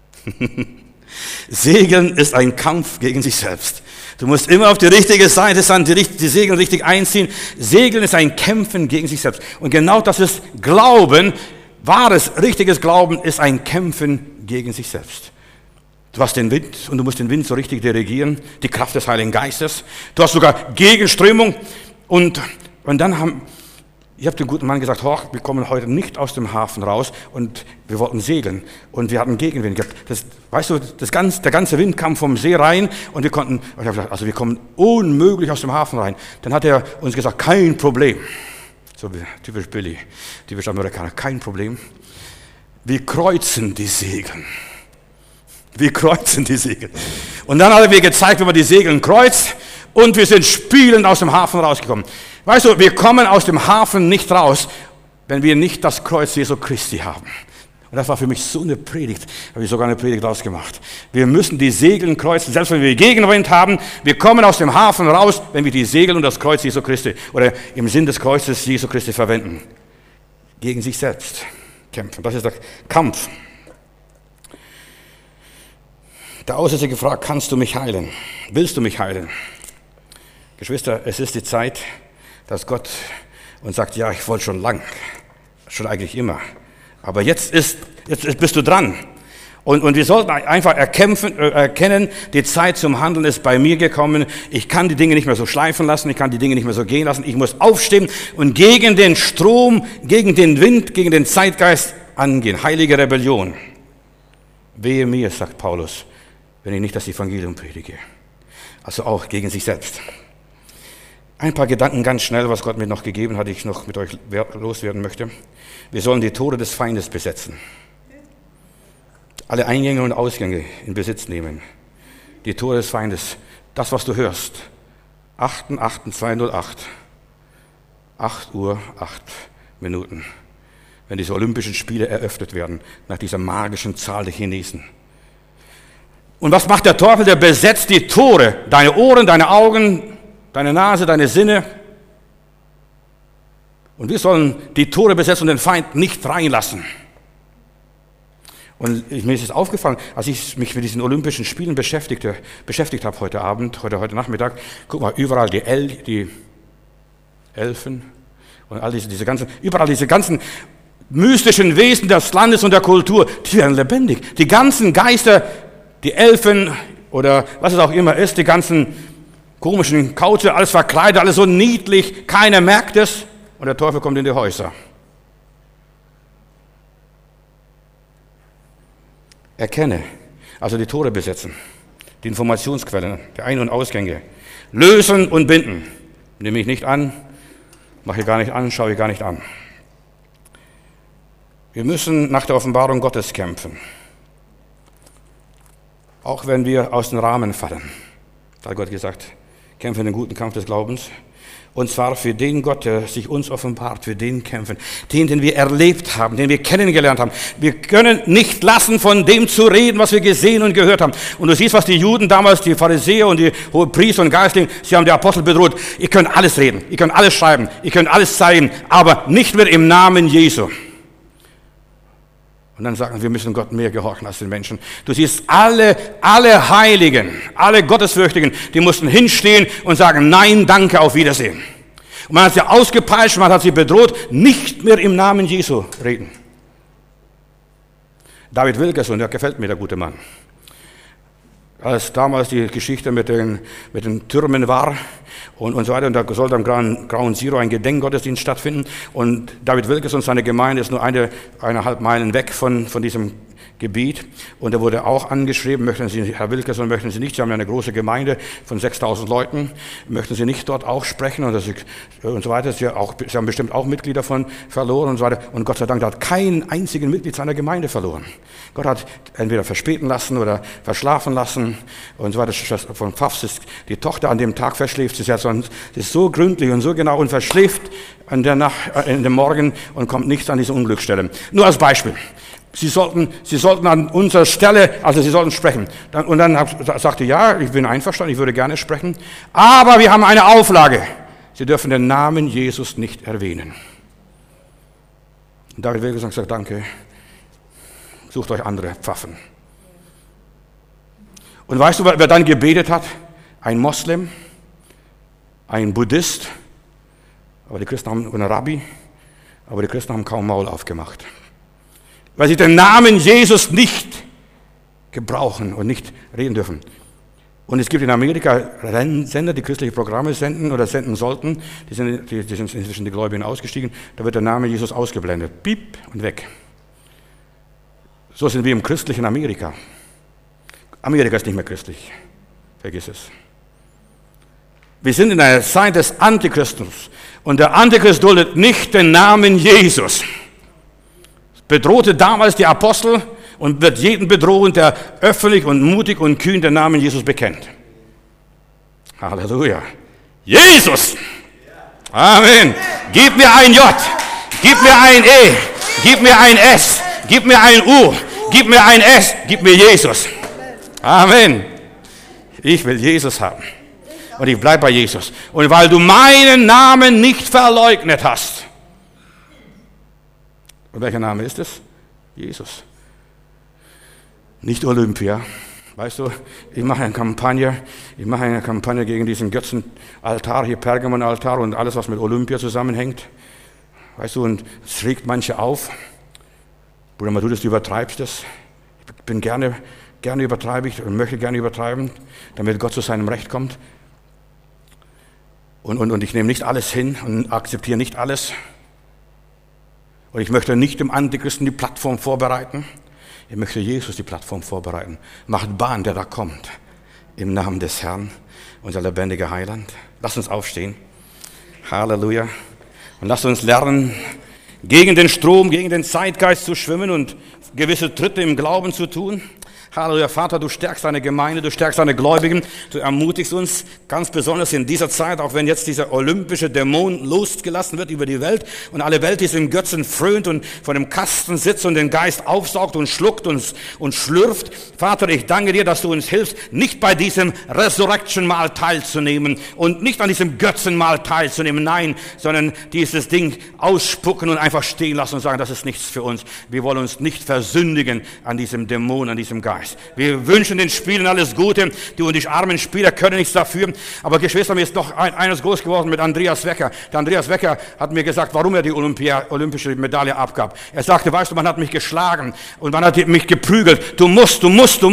Segeln ist ein Kampf gegen sich selbst. Du musst immer auf die richtige Seite sein, die Segel richtig einziehen. Segeln ist ein Kämpfen gegen sich selbst. Und genau das ist Glauben. Wahres, richtiges Glauben ist ein Kämpfen gegen sich selbst. Du hast den Wind und du musst den Wind so richtig dirigieren, die Kraft des Heiligen Geistes. Du hast sogar Gegenströmung und dann ich habe dem guten Mann gesagt, wir kommen heute nicht aus dem Hafen raus und wir wollten segeln und wir hatten Gegenwind gehabt. Weißt du, der ganze Wind kam vom See rein und ich habe gesagt, also wir kommen unmöglich aus dem Hafen rein. Dann hat er uns gesagt, kein Problem. So typisch Billy, typisch Amerikaner, kein Problem. Wir kreuzen die Segel. Wir kreuzen die Segel. Und dann hat er mir gezeigt, wie man die Segel kreuzt und wir sind spielend aus dem Hafen rausgekommen. Weißt du, wir kommen aus dem Hafen nicht raus, wenn wir nicht das Kreuz Jesu Christi haben. Und das war für mich so eine Predigt, habe ich sogar eine Predigt ausgemacht. Wir müssen die Segel kreuzen, selbst wenn wir Gegenwind haben. Wir kommen aus dem Hafen raus, wenn wir die Segel und das Kreuz Jesu Christi oder im Sinn des Kreuzes Jesu Christi verwenden. Gegen sich selbst kämpfen. Das ist der Kampf. Der Aussätzige fragt, kannst du mich heilen? Willst du mich heilen? Geschwister, es ist die Zeit, dass Gott uns sagt, ja, ich wollte schon lang, schon eigentlich immer. Aber jetzt bist du dran. Und wir sollten einfach erkennen, die Zeit zum Handeln ist bei mir gekommen. Ich kann die Dinge nicht mehr so schleifen lassen, ich kann die Dinge nicht mehr so gehen lassen. Ich muss aufstehen und gegen den Strom, gegen den Wind, gegen den Zeitgeist angehen. Heilige Rebellion. Wehe mir, sagt Paulus, wenn ich nicht das Evangelium predige. Also auch gegen sich selbst. Ein paar Gedanken ganz schnell, was Gott mir noch gegeben hat, die ich noch mit euch loswerden möchte. Wir sollen die Tore des Feindes besetzen. Alle Eingänge und Ausgänge in Besitz nehmen. Die Tore des Feindes. Das, was du hörst. 8.8.208. 8 Uhr, 8 Minuten. Wenn diese Olympischen Spiele eröffnet werden, nach dieser magischen Zahl der Chinesen. Und was macht der Teufel? Der besetzt die Tore. Deine Ohren, deine Augen, deine Nase, deine Sinne. Und wir sollen die Tore besetzen und den Feind nicht reinlassen. Und mir ist es aufgefallen, als ich mich mit diesen Olympischen Spielen beschäftigt habe heute Abend, heute Nachmittag, guck mal, überall die Elfen und all überall diese ganzen mystischen Wesen des Landes und der Kultur, die werden lebendig. Die ganzen Geister, die Elfen oder was es auch immer ist, die ganzen komischen Kaute, alles verkleidet, alles so niedlich, keiner merkt es und der Teufel kommt in die Häuser. Erkenne, also die Tore besetzen, die Informationsquellen, die Ein- und Ausgänge, lösen und binden. Nehme ich nicht an, mache ich gar nicht an, schaue ich gar nicht an. Wir müssen nach der Offenbarung Gottes kämpfen. Auch wenn wir aus dem Rahmen fallen. Da hat Gott gesagt, kämpfen den guten Kampf des Glaubens. Und zwar für den Gott, der sich uns offenbart, für den kämpfen. Den wir erlebt haben, den wir kennengelernt haben. Wir können nicht lassen, von dem zu reden, was wir gesehen und gehört haben. Und du siehst, was die Juden damals, die Pharisäer und die Hohepriester und Geistlichen, sie haben die Apostel bedroht. Ihr könnt alles reden, ihr könnt alles schreiben, ihr könnt alles zeigen, aber nicht mehr im Namen Jesu. Und dann sagen wir müssen Gott mehr gehorchen als den Menschen. Du siehst, alle Heiligen, alle Gottesfürchtigen, die mussten hinstehen und sagen, nein, danke, auf Wiedersehen. Und man hat sie ausgepeitscht, man hat sie bedroht, nicht mehr im Namen Jesu reden. David Wilkerson, der gefällt mir, der gute Mann. Als damals die Geschichte mit den Türmen war, und so weiter. Und da soll am Ground Zero ein Gedenkgottesdienst stattfinden. Und David Wilkes und seine Gemeinde ist nur 1,5 Meilen weg von diesem Gebiet. Und er wurde auch angeschrieben, möchten Sie, Herr Wilkes, und möchten Sie nicht, Sie haben ja eine große Gemeinde von 6.000 Leuten, möchten Sie nicht dort auch sprechen und so weiter. Sie haben bestimmt auch Mitglieder von verloren und so weiter. Und Gott sei Dank hat keinen einzigen Mitglied seiner Gemeinde verloren. Gott hat entweder verspäten lassen oder verschlafen lassen und so weiter. Von Pfaffs ist die Tochter an dem Tag verschläft. Sie ist so gründlich und so genau und verschläft in dem Morgen und kommt nicht an diese Unglücksstelle. Nur als Beispiel. Sie sollten an unserer Stelle, also Sie sollten sprechen. Und dann sagte, ja, ich bin einverstanden, ich würde gerne sprechen. Aber wir haben eine Auflage. Sie dürfen den Namen Jesus nicht erwähnen. Und David Wilkes hat gesagt, danke, sucht euch andere Pfaffen. Und weißt du, wer dann gebetet hat? Ein Moslem, ein Buddhist, aber die Christen haben einen Rabbi, aber die Christen haben kaum Maul aufgemacht. Weil sie den Namen Jesus nicht gebrauchen und nicht reden dürfen. Und es gibt in Amerika Sender, die christliche Programme senden oder senden sollten. Die sind inzwischen die Gläubigen ausgestiegen. Da wird der Name Jesus ausgeblendet. Piep und weg. So sind wir im christlichen Amerika. Amerika ist nicht mehr christlich. Vergiss es. Wir sind in einer Zeit des Antichristus. Und der Antichrist duldet nicht den Namen Jesus. Bedrohte damals die Apostel und wird jeden bedrohen, der öffentlich und mutig und kühn den Namen Jesus bekennt. Halleluja. Jesus! Amen. Gib mir ein J, gib mir ein E, gib mir ein S, gib mir ein U, gib mir ein S, gib mir Jesus. Amen. Ich will Jesus haben. Und ich bleibe bei Jesus. Und weil du meinen Namen nicht verleugnet hast. Und welcher Name ist es? Jesus. Nicht Olympia. Weißt du, ich mache eine Kampagne gegen diesen Götzenaltar, hier Pergamon-Altar und alles, was mit Olympia zusammenhängt. Weißt du, und es regt manche auf. Bruder Matthäus, du übertreibst es. Ich bin gerne übertreibe ich und möchte gerne übertreiben, damit Gott zu seinem Recht kommt. Und ich nehme nicht alles hin und akzeptiere nicht alles. Und ich möchte nicht dem Antichristen die Plattform vorbereiten. Ich möchte Jesus die Plattform vorbereiten. Macht Bahn, der da kommt. Im Namen des Herrn, unser lebendiger Heiland. Lasst uns aufstehen. Halleluja. Und lasst uns lernen, gegen den Strom, gegen den Zeitgeist zu schwimmen und gewisse Tritte im Glauben zu tun. Halleluja, Vater, du stärkst deine Gemeinde, du stärkst deine Gläubigen, du ermutigst uns ganz besonders in dieser Zeit, auch wenn jetzt dieser olympische Dämon losgelassen wird über die Welt und alle Welt diesem Götzen frönt und vor dem Kasten sitzt und den Geist aufsaugt und schluckt und schlürft. Vater, ich danke dir, dass du uns hilfst, nicht bei diesem Resurrection-Mahl teilzunehmen und nicht an diesem Götzenmahl teilzunehmen, nein, sondern dieses Ding ausspucken und einfach stehen lassen und sagen, das ist nichts für uns. Wir wollen uns nicht versündigen an diesem Dämon, an diesem Geist. Wir wünschen den Spielern alles Gute. Die und die armen Spieler können nichts dafür. Aber Geschwister, mir ist noch eines groß geworden mit Andreas Wecker. Der Andreas Wecker hat mir gesagt, warum er die olympische Medaille abgab. Er sagte, weißt du, man hat mich geschlagen und man hat mich geprügelt. Du musst.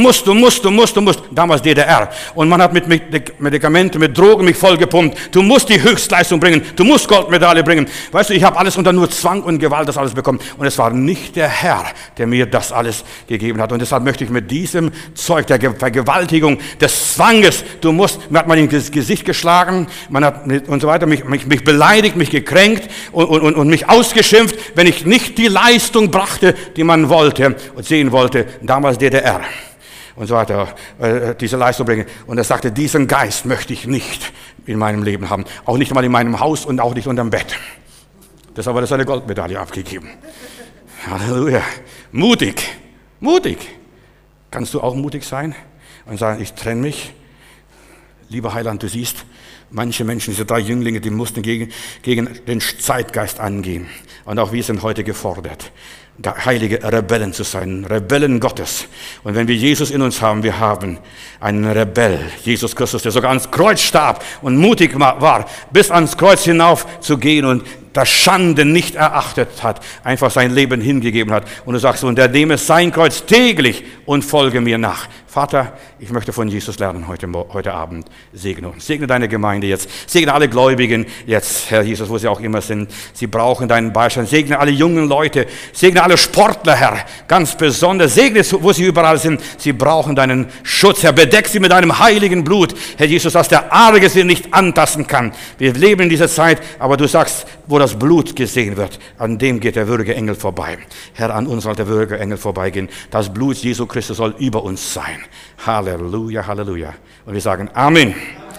Damals DDR. Und man hat mit Medikamenten, mit Drogen mich vollgepumpt. Du musst die Höchstleistung bringen. Du musst Goldmedaille bringen. Weißt du, ich habe alles unter nur Zwang und Gewalt das alles bekommen. Und es war nicht der Herr, der mir das alles gegeben hat. Und deshalb möchte ich mit diesem Zeug der Vergewaltigung, des Zwanges, mir hat man ins Gesicht geschlagen, man hat und so weiter, mich beleidigt, mich gekränkt und mich ausgeschimpft, wenn ich nicht die Leistung brachte, die man wollte und sehen wollte, damals DDR und so weiter, diese Leistung bringen. Und er sagte, diesen Geist möchte ich nicht in meinem Leben haben, auch nicht mal in meinem Haus und auch nicht unterm Bett. Deshalb hat er seine Goldmedaille abgegeben. Halleluja. Mutig. Kannst du auch mutig sein und sagen, ich trenne mich? Lieber Heiland, du siehst, manche Menschen, diese 3 Jünglinge, die mussten gegen den Zeitgeist angehen. Und auch wir sind heute gefordert, heilige Rebellen zu sein, Rebellen Gottes. Und wenn wir Jesus in uns haben, wir haben einen Rebell, Jesus Christus, der sogar ans Kreuz starb und mutig war, bis ans Kreuz hinauf zu gehen und der Schande nicht erachtet hat, einfach sein Leben hingegeben hat. Und du sagst, und er nehme sein Kreuz täglich und folge mir nach. Vater, ich möchte von Jesus lernen heute Abend. Segne uns. Segne deine Gemeinde jetzt. Segne alle Gläubigen jetzt, Herr Jesus, wo sie auch immer sind. Sie brauchen deinen Beistand. Segne alle jungen Leute. Segne alle Sportler, Herr. Ganz besonders. Segne, wo sie überall sind. Sie brauchen deinen Schutz, Herr. Bedeck sie mit deinem heiligen Blut, Herr Jesus, dass der Arge sie nicht antasten kann. Wir leben in dieser Zeit, aber du sagst, wo das Blut gesehen wird, an dem geht der Würgeengel vorbei. Herr, an uns soll der Würgeengel vorbeigehen. Das Blut Jesu Christus soll über uns sein. Halleluja, Halleluja. Und wir sagen Amen.